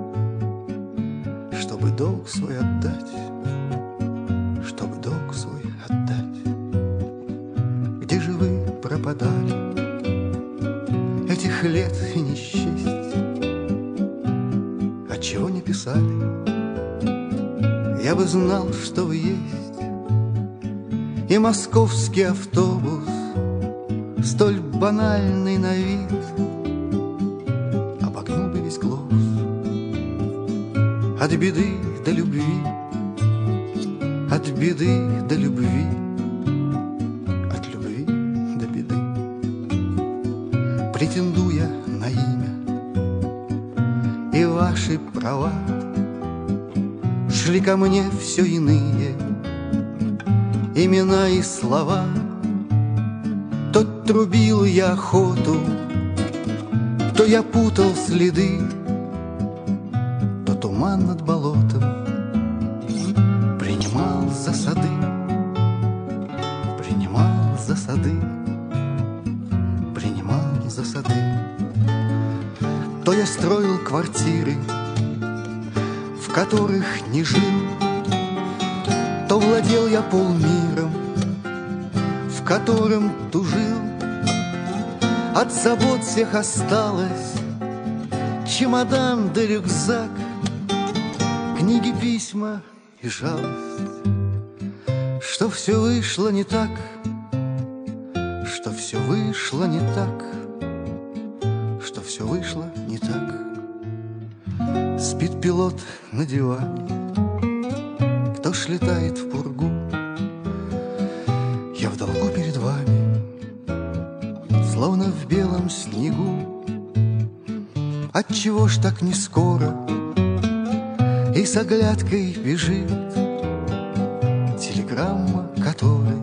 чтобы долг свой отдать. Чтобы долг свой отдать. Где же вы пропадали? Этих лет и не счесть. Отчего не писали? Я бы знал, что вы есть. И московский автобус, столь банальный на вид, обогнул бы весь глобус. От беды до любви, от беды до любви, от любви до беды. Претендуя на имя и ваши права, шли ко мне все иные имена и слова. То трубил я охоту, то я путал следы, то туман над болотом принимал за сады, принимал за сады, принимал за сады. То я строил квартиры, в которых не жил, то владел я полмиром, в котором тужил. От забот всех осталось чемодан да рюкзак, книги, письма и жалость, что все вышло не так, что все вышло не так, что все вышло не так. Спит пилот на диване, кто ж летает в пургу. Я в долгу перед вами, словно в белом снегу. Отчего ж так не скоро и с оглядкой бежит телеграмма, которой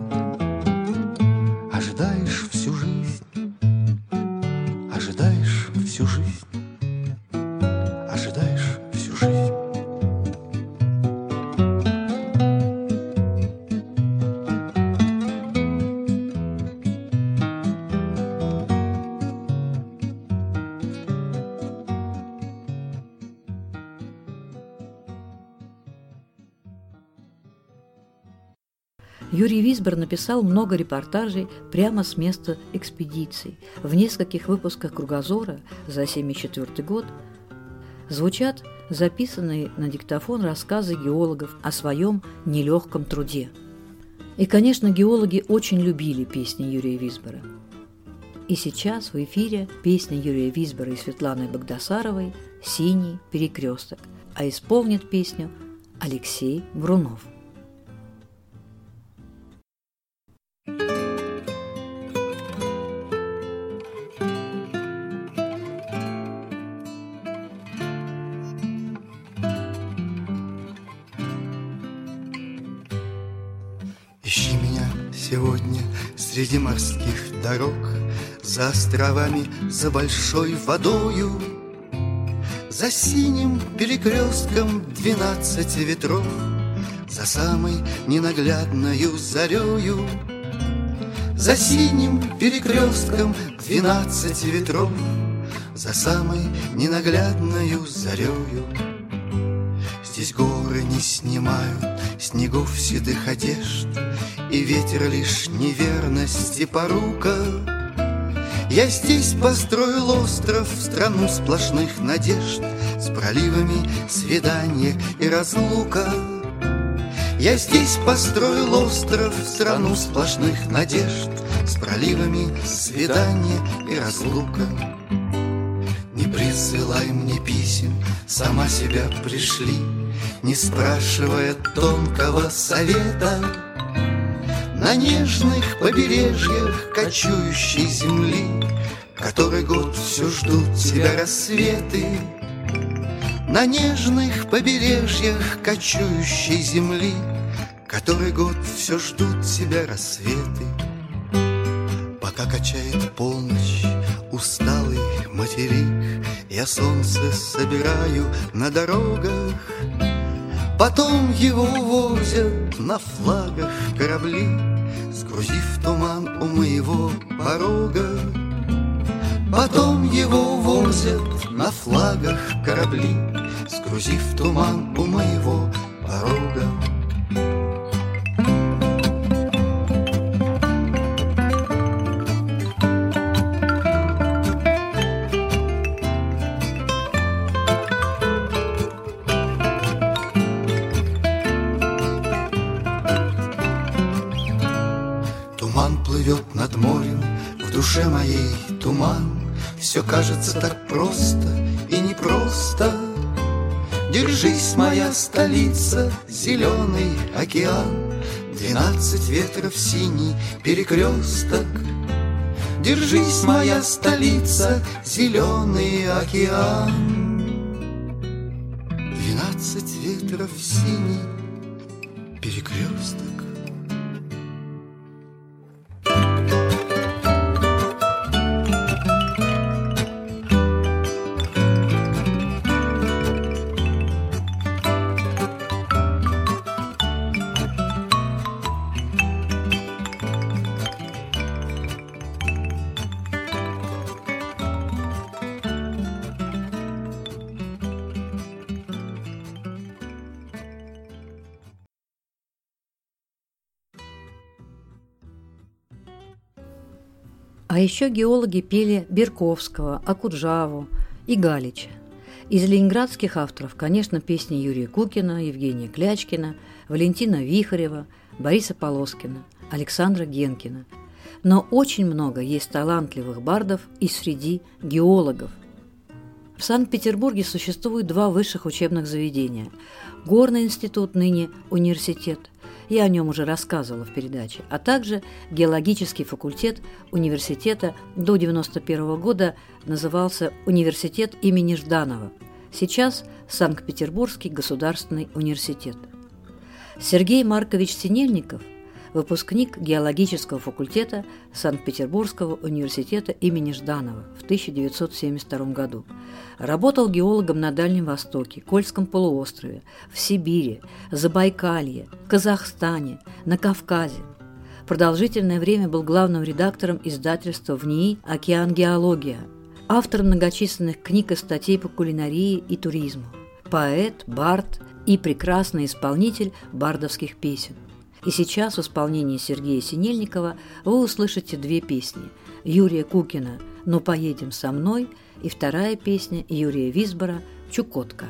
ожидаешь всю жизнь, ожидаешь всю жизнь, ожидаешь всю жизнь. Юрий Висбор написал много репортажей прямо с места экспедиций. В нескольких выпусках «Кругозора» за семьдесят четвёртый год звучат записанные на диктофон рассказы геологов о своем нелегком труде. И, конечно, геологи очень любили песни Юрия Висбора. И сейчас в эфире песня Юрия Висбора и Светланы Багдасаровой «Синий перекресток», а исполнит песню Алексей Брунов. Ищи меня сегодня среди морских дорог, за островами, за большой водою, за синим перекрестком двенадцати ветров, за самой ненаглядною зарею, за синим перекрестком двенадцати ветров, за самой ненаглядною зарею. Здесь горы не снимают снегов седых одежд, и ветер лишь неверности порука. Я здесь построил остров в страну сплошных надежд, с проливами свидания и разлука. Я здесь построил остров в страну сплошных надежд, с проливами свидания и разлука. Не присылай мне писем, сама себя пришли, не спрашивая тонкого совета. На нежных побережьях кочующей земли который год все ждут тебя рассветы. На нежных побережьях кочующей земли который год все ждут тебя рассветы. Пока качает полночь усталый материк, я солнце собираю на дорогах. Потом его увозят на флагах корабли, сгрузив туман у моего порога. Потом его увозят на флагах корабли, сгрузив туман у моего порога. Туман плывет над морем, в душе моей туман. Все кажется так просто и непросто. Держись, моя столица, зеленый океан, двенадцать ветров синий перекресток. Держись, моя столица, зеленый океан, двенадцать ветров синий перекресток. А еще геологи пели Берковского, Окуджаву и Галича. Из ленинградских авторов, конечно, песни Юрия Кукина, Евгения Клячкина, Валентина Вихарева, Бориса Полоскина, Александра Генкина. Но очень много есть талантливых бардов и среди геологов. В Санкт-Петербурге существует два высших учебных заведения. Горный институт, ныне университет, я о нем уже рассказывала в передаче, а также геологический факультет университета до девяносто первого года назывался Университет имени Жданова, сейчас Санкт-Петербургский государственный университет. Сергей Маркович Синельников – выпускник геологического факультета Санкт-Петербургского университета имени Жданова в тысяча девятьсот семьдесят втором году. Работал геологом на Дальнем Востоке, Кольском полуострове, в Сибири, Забайкалье, Казахстане, на Кавказе. Продолжительное время был главным редактором издательства в НИИ «Океан Геология», автор многочисленных книг и статей по кулинарии и туризму, поэт, бард и прекрасный исполнитель бардовских песен. И сейчас в исполнении Сергея Синельникова вы услышите две песни Юрия Кукина «Ну поедем со мной» и вторая песня Юрия Висбора «Чукотка».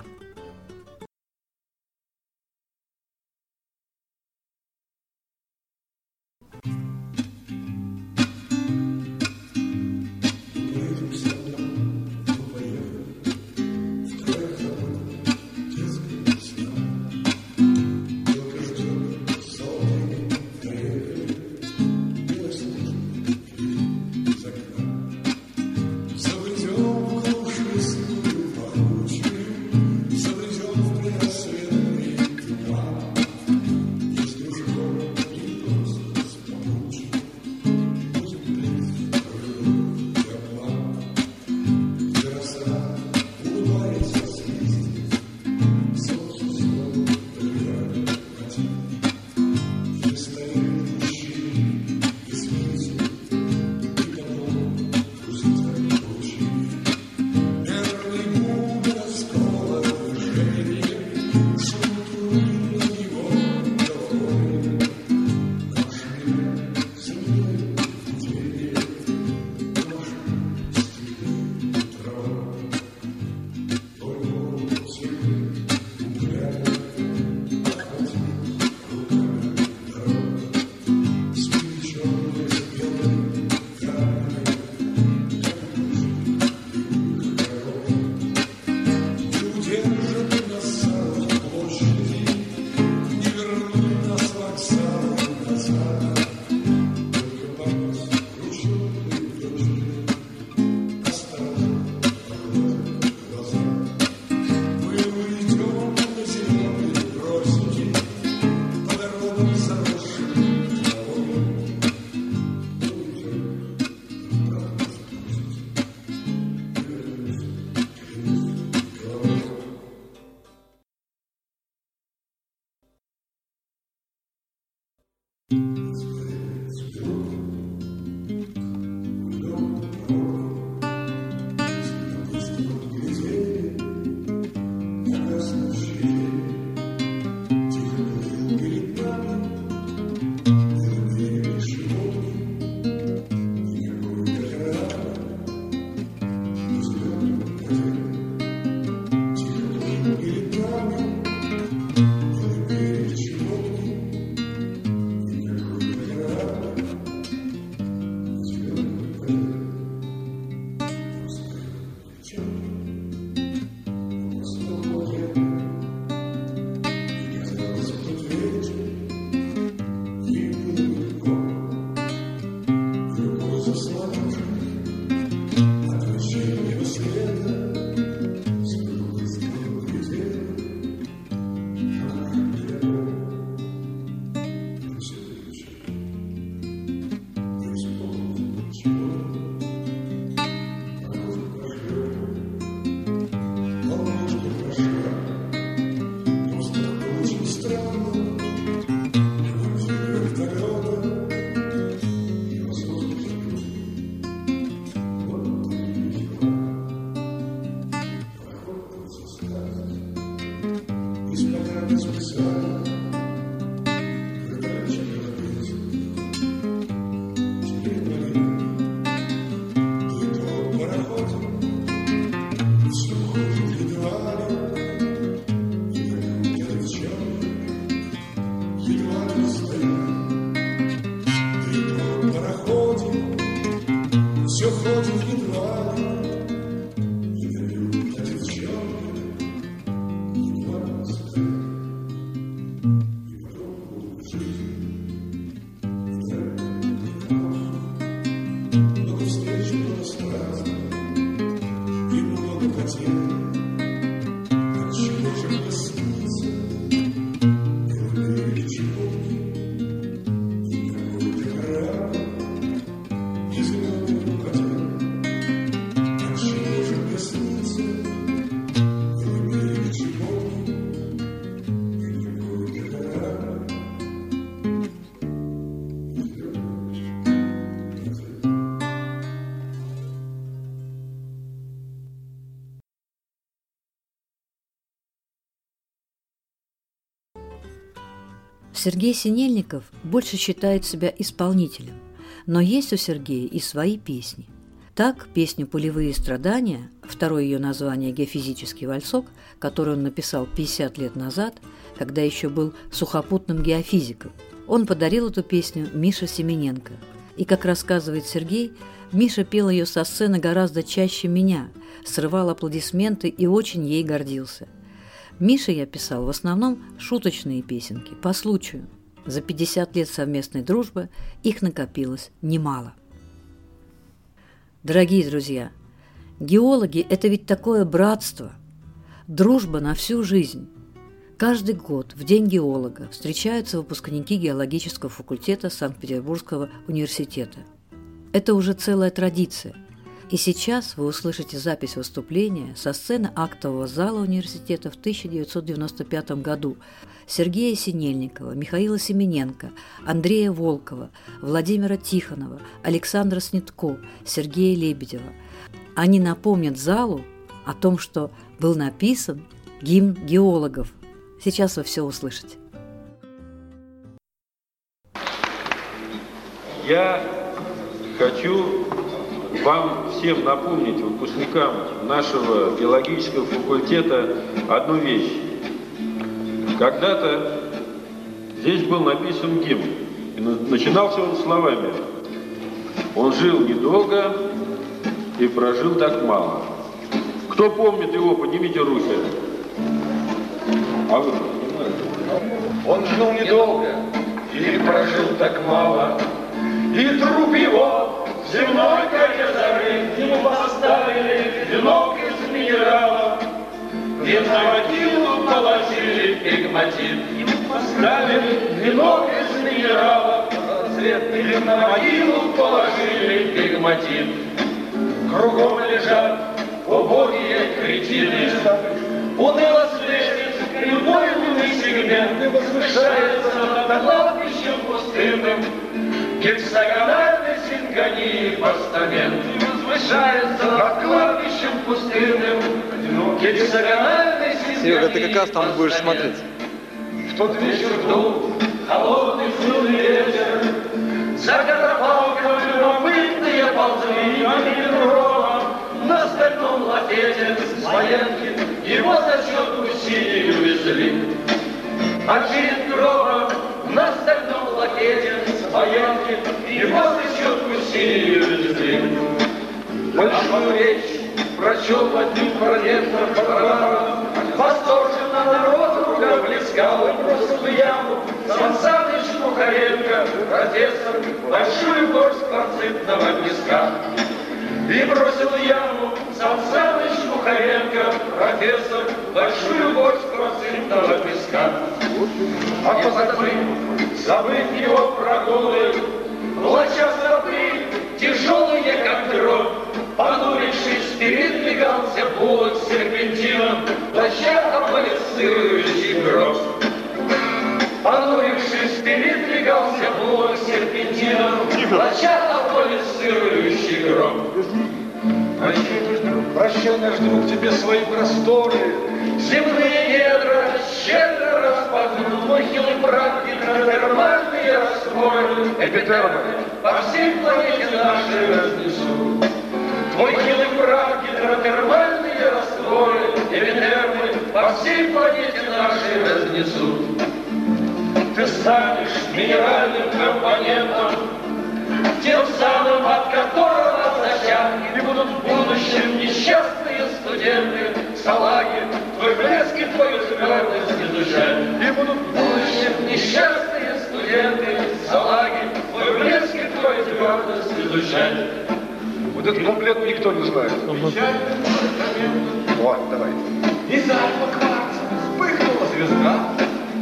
Сергей Синельников больше считает себя исполнителем, но есть у Сергея и свои песни. Так, песню «Полевые страдания», второе ее название «Геофизический вальсок», которую он написал пятьдесят лет назад, когда еще был сухопутным геофизиком, он подарил эту песню Мише Семененко. И, как рассказывает Сергей, Миша пел ее со сцены гораздо чаще меня, срывал аплодисменты и очень ей гордился. Мише я писал в основном шуточные песенки, по случаю. За пятьдесят лет совместной дружбы их накопилось немало. Дорогие друзья, геологи – это ведь такое братство, дружба на всю жизнь. Каждый год в День геолога встречаются выпускники геологического факультета Санкт-Петербургского университета. Это уже целая традиция. И сейчас вы услышите запись выступления со сцены актового зала университета в тысяча девятьсот девяносто пятом году Сергея Синельникова, Михаила Семененко, Андрея Волкова, Владимира Тихонова, Александра Снитко, Сергея Лебедева. Они напомнят залу о том, что был написан гимн геологов. Сейчас вы все услышите. Я хочу вам всем напомнить, выпускникам нашего геологического факультета, одну вещь. Когда-то здесь был написан гимн, и начинался он словами: «Он жил недолго и прожил так мало». Кто помнит его, поднимите руки. А вы понимаете? Он жил недолго и прожил так мало, и труп его в земной коре зарыт, ему поставили венок из минералов, и на могилу положили пегматит. Ему поставили венок из минералов, и на могилу положили пегматит. Кругом лежат убогие кретины, уныло светит прямой лунный сегмент, и возвышается над кладбищем пустынным гексагональный сингании постамент. И возвышается над кладбищем пустынным гексагональный сингании. Серега, ты как раз там будешь смотреть. В тот вечер дул холодный злый ветер, за катафалком любопытные ползли, а Миллерома на стальном лафете с военки его за счет усилий увезли. А перед гробом на стальном лафете с военки его за счет усилий увезли. Большую речь прочел под ним пролетно Фотографов, восторженно народ рукоплескал и бросил в яму Сан Саныч Мухаренко, профессор, большую горсть кварцитного песка. И бросил в яму Сан Саныч Мухаренко, профессор, большую горсть кварцитного песка. А позабыв, забыв его прогулы, влача стопы, тяжелые как гроб, понурившись, передвигался булок с серпентином, плаща аполисцирующий гроб. Понурившись, передвигался булок с серпентином, плаща аполисцирующий гроб. Прощай, наш друг, прощай, наш друг, тебе свои просторы, земные недра щедро распахнут, мой хилый брат, гидротермальные растворы, эпитермы по всей планете нашей разнесут. Твой хилый прах, гидротермальные растворы и венеры по всей планете нашей разнесут. Ты станешь минеральным компонентом, тем самым, от которого зачат, и будут в будущем несчастные студенты салаги, твой блеск и твою твердость изучать. И будут в будущем несчастные студенты салаги, твой блеск и твою твердость изучать. Вот этот куплет никто не знает. Вот, давай. Из альфа кварца вспыхнула звезда.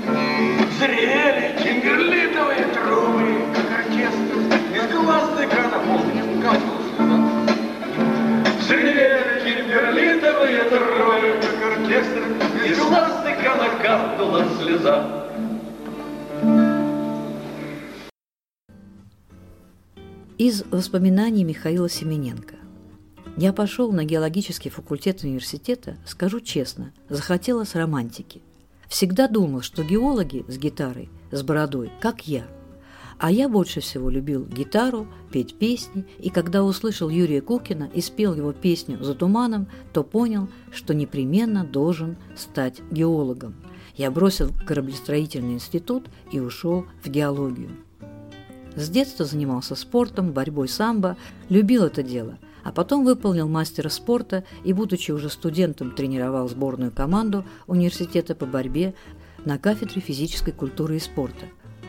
Зрели кимберлитовые трубы, как оркестр. Из глаз декана, помню, капала слеза. Зрели кимберлитовые трубы, как оркестр. Из глаз декана капнула слеза. Из воспоминаний Михаила Семененко. Я пошел на геологический факультет университета, скажу честно, захотелось романтики. Всегда думал, что геологи с гитарой, с бородой, как я. А я больше всего любил гитару, петь песни, и когда услышал Юрия Кукина и спел его песню «За туманом», то понял, что непременно должен стать геологом. Я бросил кораблестроительный институт и ушел в геологию. С детства занимался спортом, борьбой самбо, любил это дело, а потом выполнил мастера спорта и, будучи уже студентом, тренировал сборную команду университета по борьбе на кафедре физической культуры и спорта.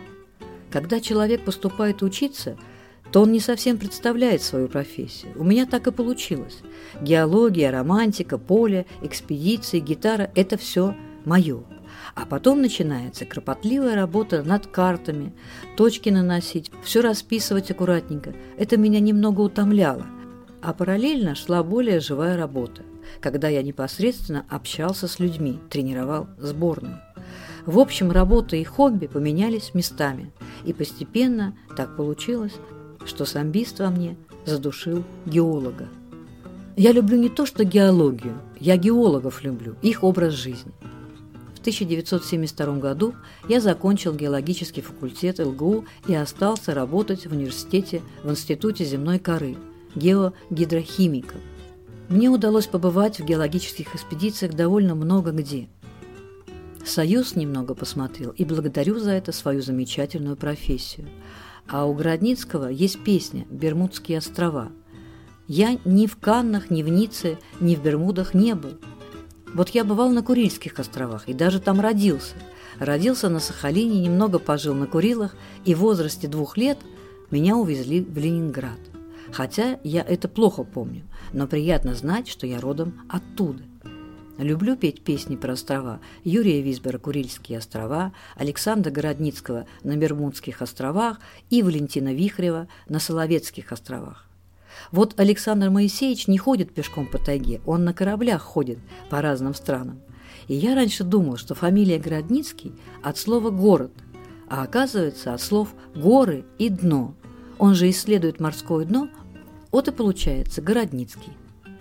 Когда человек поступает учиться, то он не совсем представляет свою профессию. У меня так и получилось. Геология, романтика, поле, экспедиции, гитара – это все мое. А потом начинается кропотливая работа над картами, точки наносить, все расписывать аккуратненько. Это меня немного утомляло. А параллельно шла более живая работа, когда я непосредственно общался с людьми, тренировал сборную. В общем, работа и хобби поменялись местами, и постепенно так получилось, что самбист во мне задушил геолога. Я люблю не то что геологию, я геологов люблю, их образ жизни. В тысяча девятьсот семьдесят втором году я закончил геологический факультет эл гэ у и остался работать в университете в Институте земной коры, геогидрохимиком. Мне удалось побывать в геологических экспедициях довольно много где. Союз немного посмотрел, и благодарю за это свою замечательную профессию. А у Городницкого есть песня «Бермудские острова». Я ни в Каннах, ни в Ницце, ни в Бермудах не был. Вот я бывал на Курильских островах и даже там родился. Родился на Сахалине, немного пожил на Курилах, и в возрасте двух лет меня увезли в Ленинград. Хотя я это плохо помню, но приятно знать, что я родом оттуда. Люблю петь песни про острова Юрия Висбора «Курильские острова», Александра Городницкого на Бермудских островах и Валентина Вихрева на Соловецких островах. Вот Александр Моисеевич не ходит пешком по тайге, он на кораблях ходит по разным странам. И я раньше думал, что фамилия Городницкий от слова «город», а оказывается от слов «горы» и «дно». Он же исследует морское дно, вот и получается Городницкий.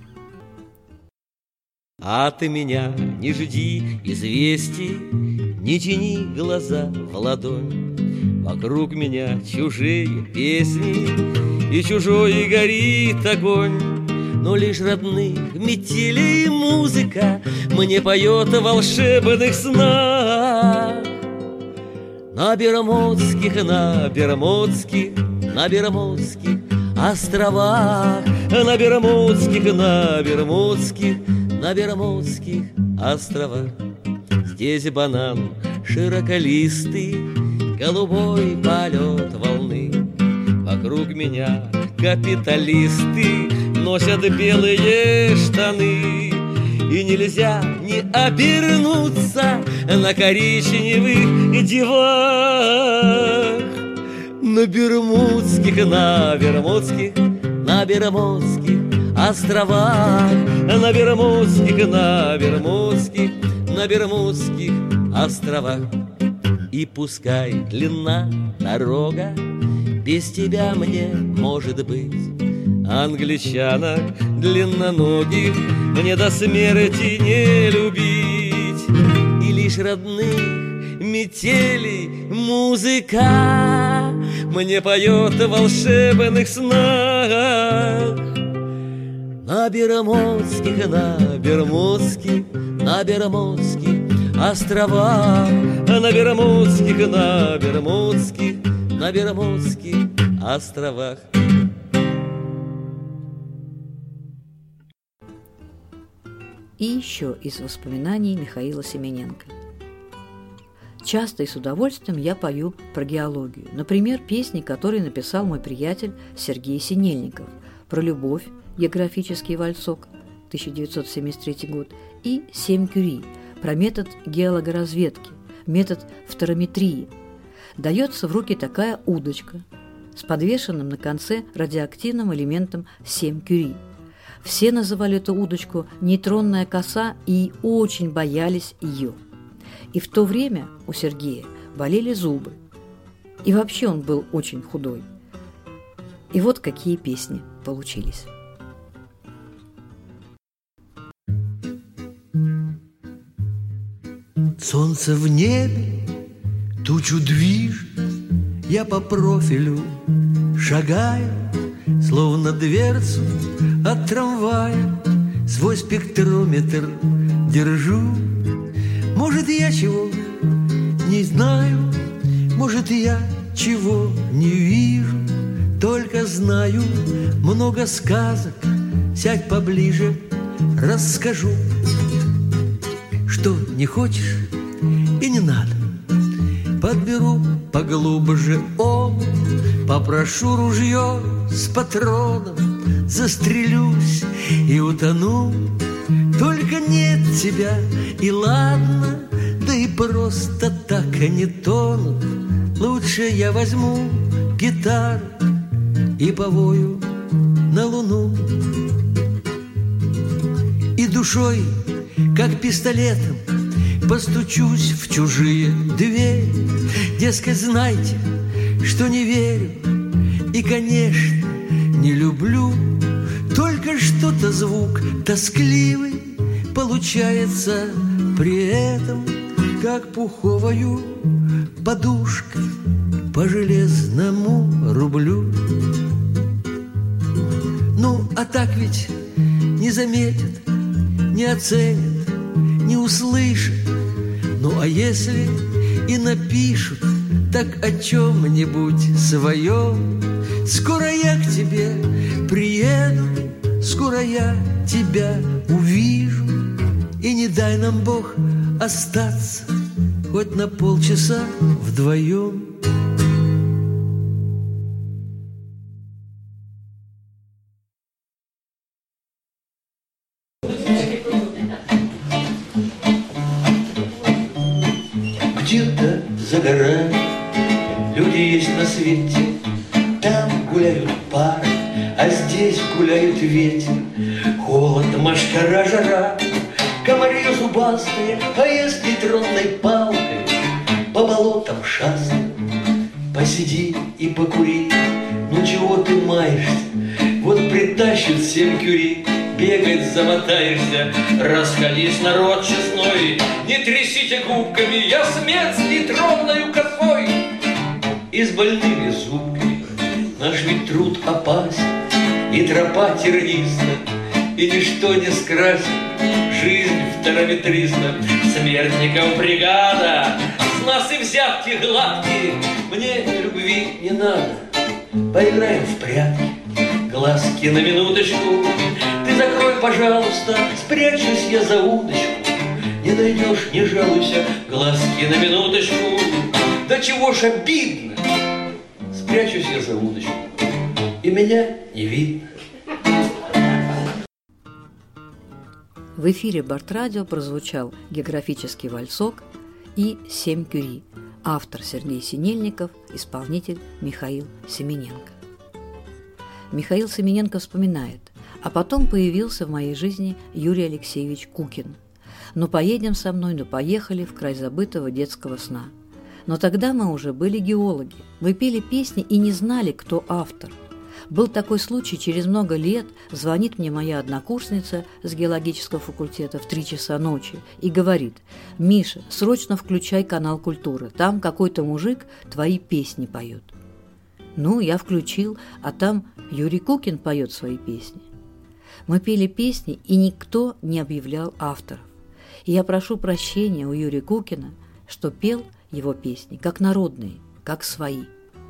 А ты меня не жди известий, не тяни глаза в ладонь. Вокруг меня чужие песни, и чужой горит огонь. Но лишь родных метели и музыка мне поет о волшебных снах. На Бермудских, на Бермудских, на Бермудских островах, на Бермудских, на Бермудских, на Бермудских островах. Здесь банан широколистый, голубой полет волны. Вокруг меня капиталисты носят белые штаны. И нельзя не обернуться на коричневых дивах. На Бермудских, на Бермудских, на Бермудских островах, на Бермудских, на Бермудских, на Бермудских островах. И пускай длинна дорога, без тебя мне, может быть, англичанок длинноногих мне до смерти не любить. И лишь родных метелей музыка мне поет о волшебных снах. На Бермудских, на Бермудских, на Бермудских островах, на Бермудских, на Бермудских, на Бермудских островах. И еще из воспоминаний Михаила Семененко. Часто и с удовольствием я пою про геологию. Например, песни, которые написал мой приятель Сергей Синельников, про любовь, географический вальсок, тысяча девятьсот семьдесят третий год, и «Семь Кюри», про метод геологоразведки, метод фторометрии. Дается в руки такая удочка с подвешенным на конце радиоактивным элементом «Семь Кюри». Все называли эту удочку «нейтронная коса» и очень боялись ее. И в то время у Сергея болели зубы. И вообще он был очень худой. И вот какие песни получились. Солнце в небе, тучу движет, я по профилю шагаю, словно дверцу от трамвая, свой спектрометр держу. Может, я чего не знаю, может, я чего не вижу, только знаю много сказок, сядь поближе, расскажу. Что не хочешь и не надо, подберу поглубже ом, попрошу ружье с патроном, застрелюсь и утону. Только нет тебя, и ладно, да и просто так они тонут. Лучше я возьму гитару и повою на луну. И душой, как пистолетом, постучусь в чужие двери. Дескать, знайте, что не верю и, конечно, не люблю. Только что-то звук тоскливый получается при этом, как пуховою подушкой по железному рублю. Ну, а так ведь не заметят, не оценят, не услышат. Ну, а если и напишут, так о чем-нибудь своем. Скоро я к тебе приеду, скоро я тебя увижу. И не дай нам Бог остаться хоть на полчаса вдвоем. Где-то за горами люди есть на свете, там гуляют пары, а здесь гуляет ветер. Холод, мошкара, жара, комарье зубастые, поезд нейтронной палкой по болотам шастает. Посиди и покури, ну чего ты маешься? Вот притащит семь Кюри, бегать замотаешься. Расходись, народ честной, не трясите губками, я смерть с нейтронною косой. И с больными зубками наш ведь труд опасен, и тропа терниста, и ничто не скрасит жизнь второметриста. Смертников бригада, с нас и взятки гладкие, мне любви не надо. Поиграем в прятки, глазки на минуточку. Ты закрой, пожалуйста, спрячусь я за удочку. Не найдешь, не жалуйся, глазки на минуточку. Да чего ж обидно, спрячусь я за удочку, и меня не видно. В эфире Бортрадио прозвучал географический вальсок и «Семь Кюри». Автор Сергей Синельников, исполнитель Михаил Семененко. Михаил Семененко вспоминает: а потом появился в моей жизни Юрий Алексеевич Кукин. Ну поедем со мной, ну поехали в край забытого детского сна. Но тогда мы уже были геологи. Мы пели песни и не знали, кто автор. Был такой случай, через много лет звонит мне моя однокурсница с геологического факультета в три часа ночи и говорит: «Миша, срочно включай канал «Культура», там какой-то мужик твои песни поет». Ну, я включил, а там Юрий Кукин поет свои песни. Мы пели песни, и никто не объявлял авторов. И я прошу прощения у Юрия Кукина, что пел его песни как народные, как свои.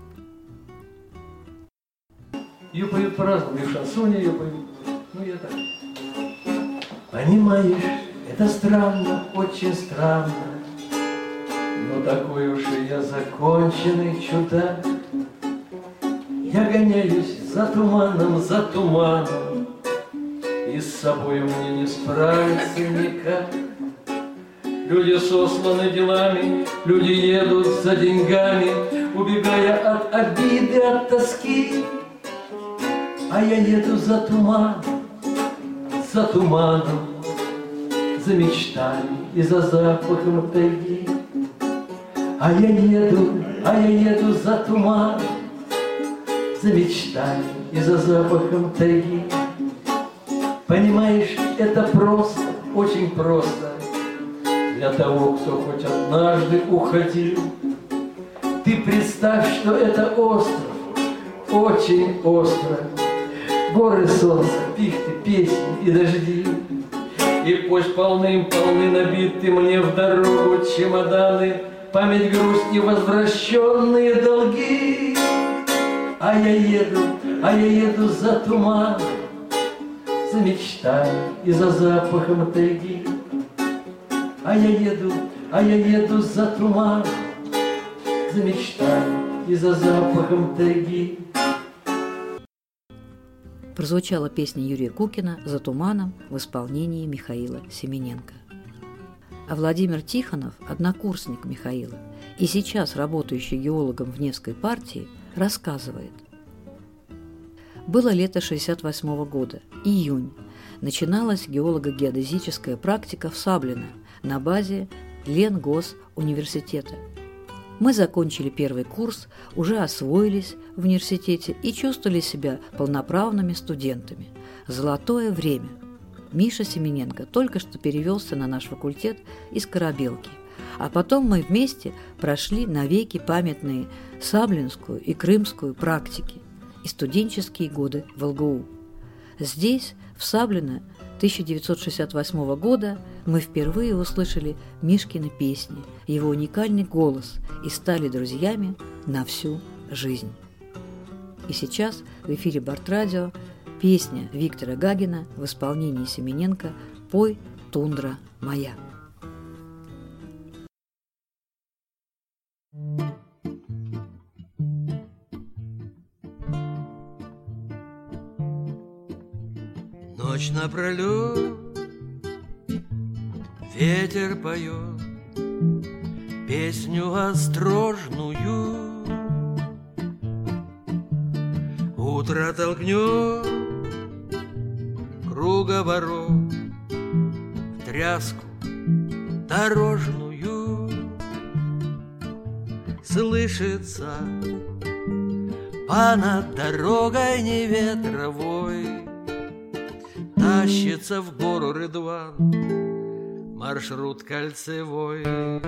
Ее поют по-разному, и в шансоне ее поют. Ну, я так. Понимаешь, это странно, очень странно, но такой уж и я законченный чудак. Я гоняюсь за туманом, за туманом, и с собой мне не справиться никак. Люди сосланы делами, люди едут за деньгами, убегая от обиды, от тоски. А я еду за туманом, за туманом, за мечтами и за запахом тайги. А я еду, а я еду за туманом, за мечтами и за запахом тайги. Понимаешь, это просто, очень просто для того, кто хоть однажды уходил. Ты представь, что это остров, очень остров. Горы, солнце, пихты, песни и дожди. И пусть полным-полны набиты мне в дорогу чемоданы, память, грусть и возвращенные долги. А я еду, а я еду за туманом, за мечтами и за запахом тайги. А я еду, а я еду за туманом, за мечтами и за запахом тайги. Прозвучала песня Юрия Кукина «За туманом» в исполнении Михаила Семененко. А Владимир Тихонов, однокурсник Михаила и сейчас работающий геологом в Невской партии, рассказывает. Было лето шестьдесят восьмого года, июнь. Начиналась геолого-геодезическая практика в Саблино на базе Ленгосуниверситета. Мы закончили первый курс, уже освоились в университете и чувствовали себя полноправными студентами. Золотое время. Миша Семененко только что перевелся на наш факультет из Корабелки, а потом мы вместе прошли навеки памятные Саблинскую и Крымскую практики и студенческие годы в эл гэ у. Здесь, в Саблино, тысяча девятьсот шестьдесят восьмого года, мы впервые услышали Мишкины песни, его уникальный голос и стали друзьями на всю жизнь. И сейчас в эфире Бартрадио песня Виктора Гагина в исполнении Семененко «Пой, тундра моя». Ночь напролет ветер поет песню острожную. Утро толкнет круговорот в тряску дорожную. Слышится понад дорогой неветровой, тащится в гору Рыдван маршрут кольцевой.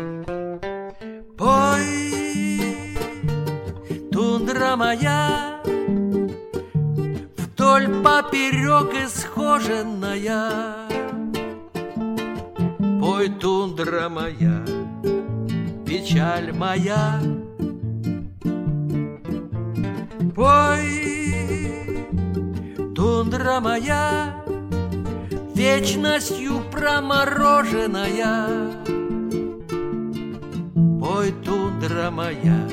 Пой, тундра моя, вдоль поперек исхоженная. Пой, тундра моя, печаль моя. Пой, тундра моя, вечностью промороженная. Пой, тундра моя,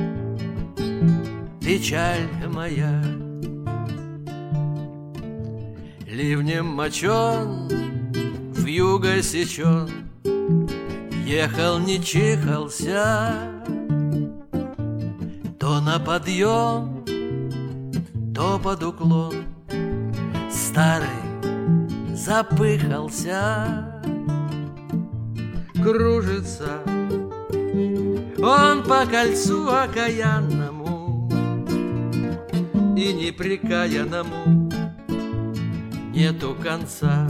печаль моя. Ливнем мочен, вьюга сечен, ехал не чихался, то на подъем, то под уклон. Старый запыхался, кружится он по кольцу окаянному и непрекаянному нету конца.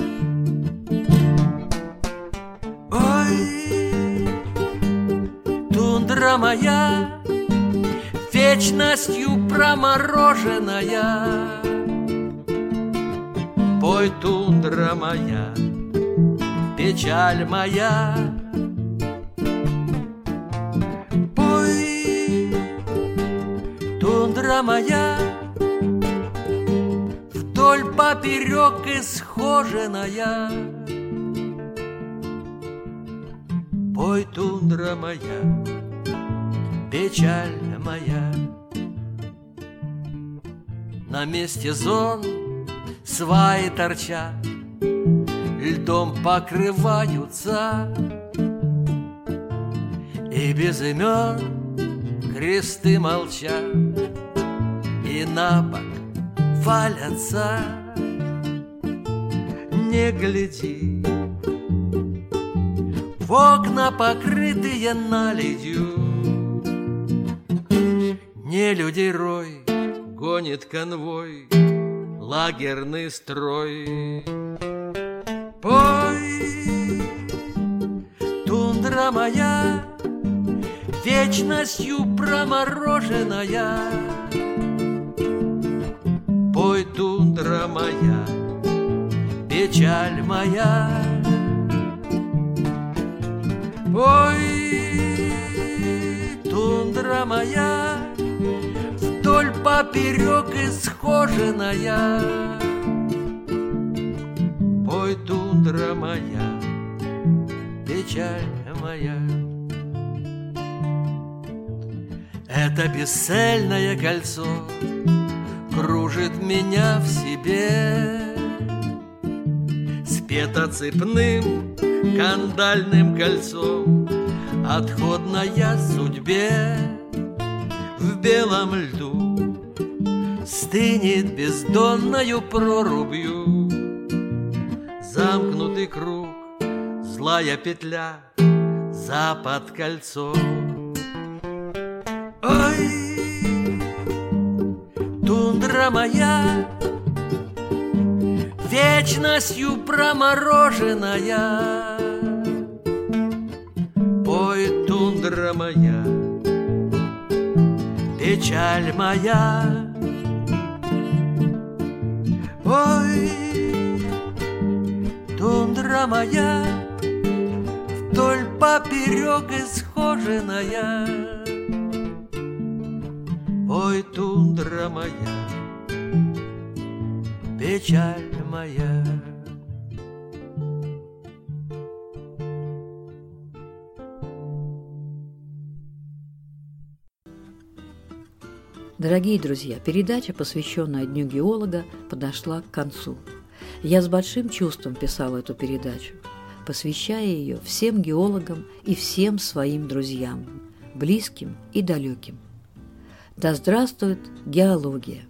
Ой, тундра моя, вечностью промороженная. Пой, тундра моя, печаль моя. Пой, тундра моя, вдоль поперек исхоженная. Пой, тундра моя, печаль моя. На месте зон сваи торчат, льдом покрываются, и без имен кресты молчат, и на бок валятся. Не гляди, в окна, покрытые наледью, не людей рой гонит конвой лагерный строй. Пой, тундра моя, вечностью промороженная. Пой, тундра моя, печаль моя. Пой, тундра моя, вдоль поперек исхоженная. Пой, тундра моя, печаль моя. Это бесцельное кольцо кружит меня в себе, спето цепным кандальным кольцом, отходная судьбе. В белом льду стынет бездонною прорубью замкнутый круг, злая петля за-под кольцом. Ой, тундра моя, вечностью промороженная. Пой, тундра моя, печаль моя. Ой, тундра моя, вдоль поперек исхоженная. Ой, тундра моя, печаль моя. Дорогие друзья, передача, посвященная Дню геолога, подошла к концу. Я с большим чувством писала эту передачу, посвящая ее всем геологам и всем своим друзьям, близким и далеким. Да здравствует геология!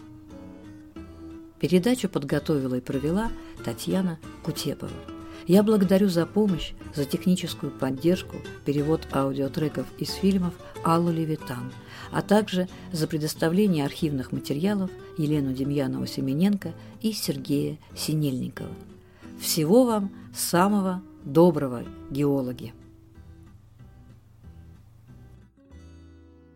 Передачу подготовила и провела Татьяна Кутепова. Я благодарю за помощь, за техническую поддержку, перевод аудиотреков из фильмов Аллу Левитан, а также за предоставление архивных материалов Елену Демьянову-Семененко и Сергея Синельникова. Всего вам самого доброго, геологи!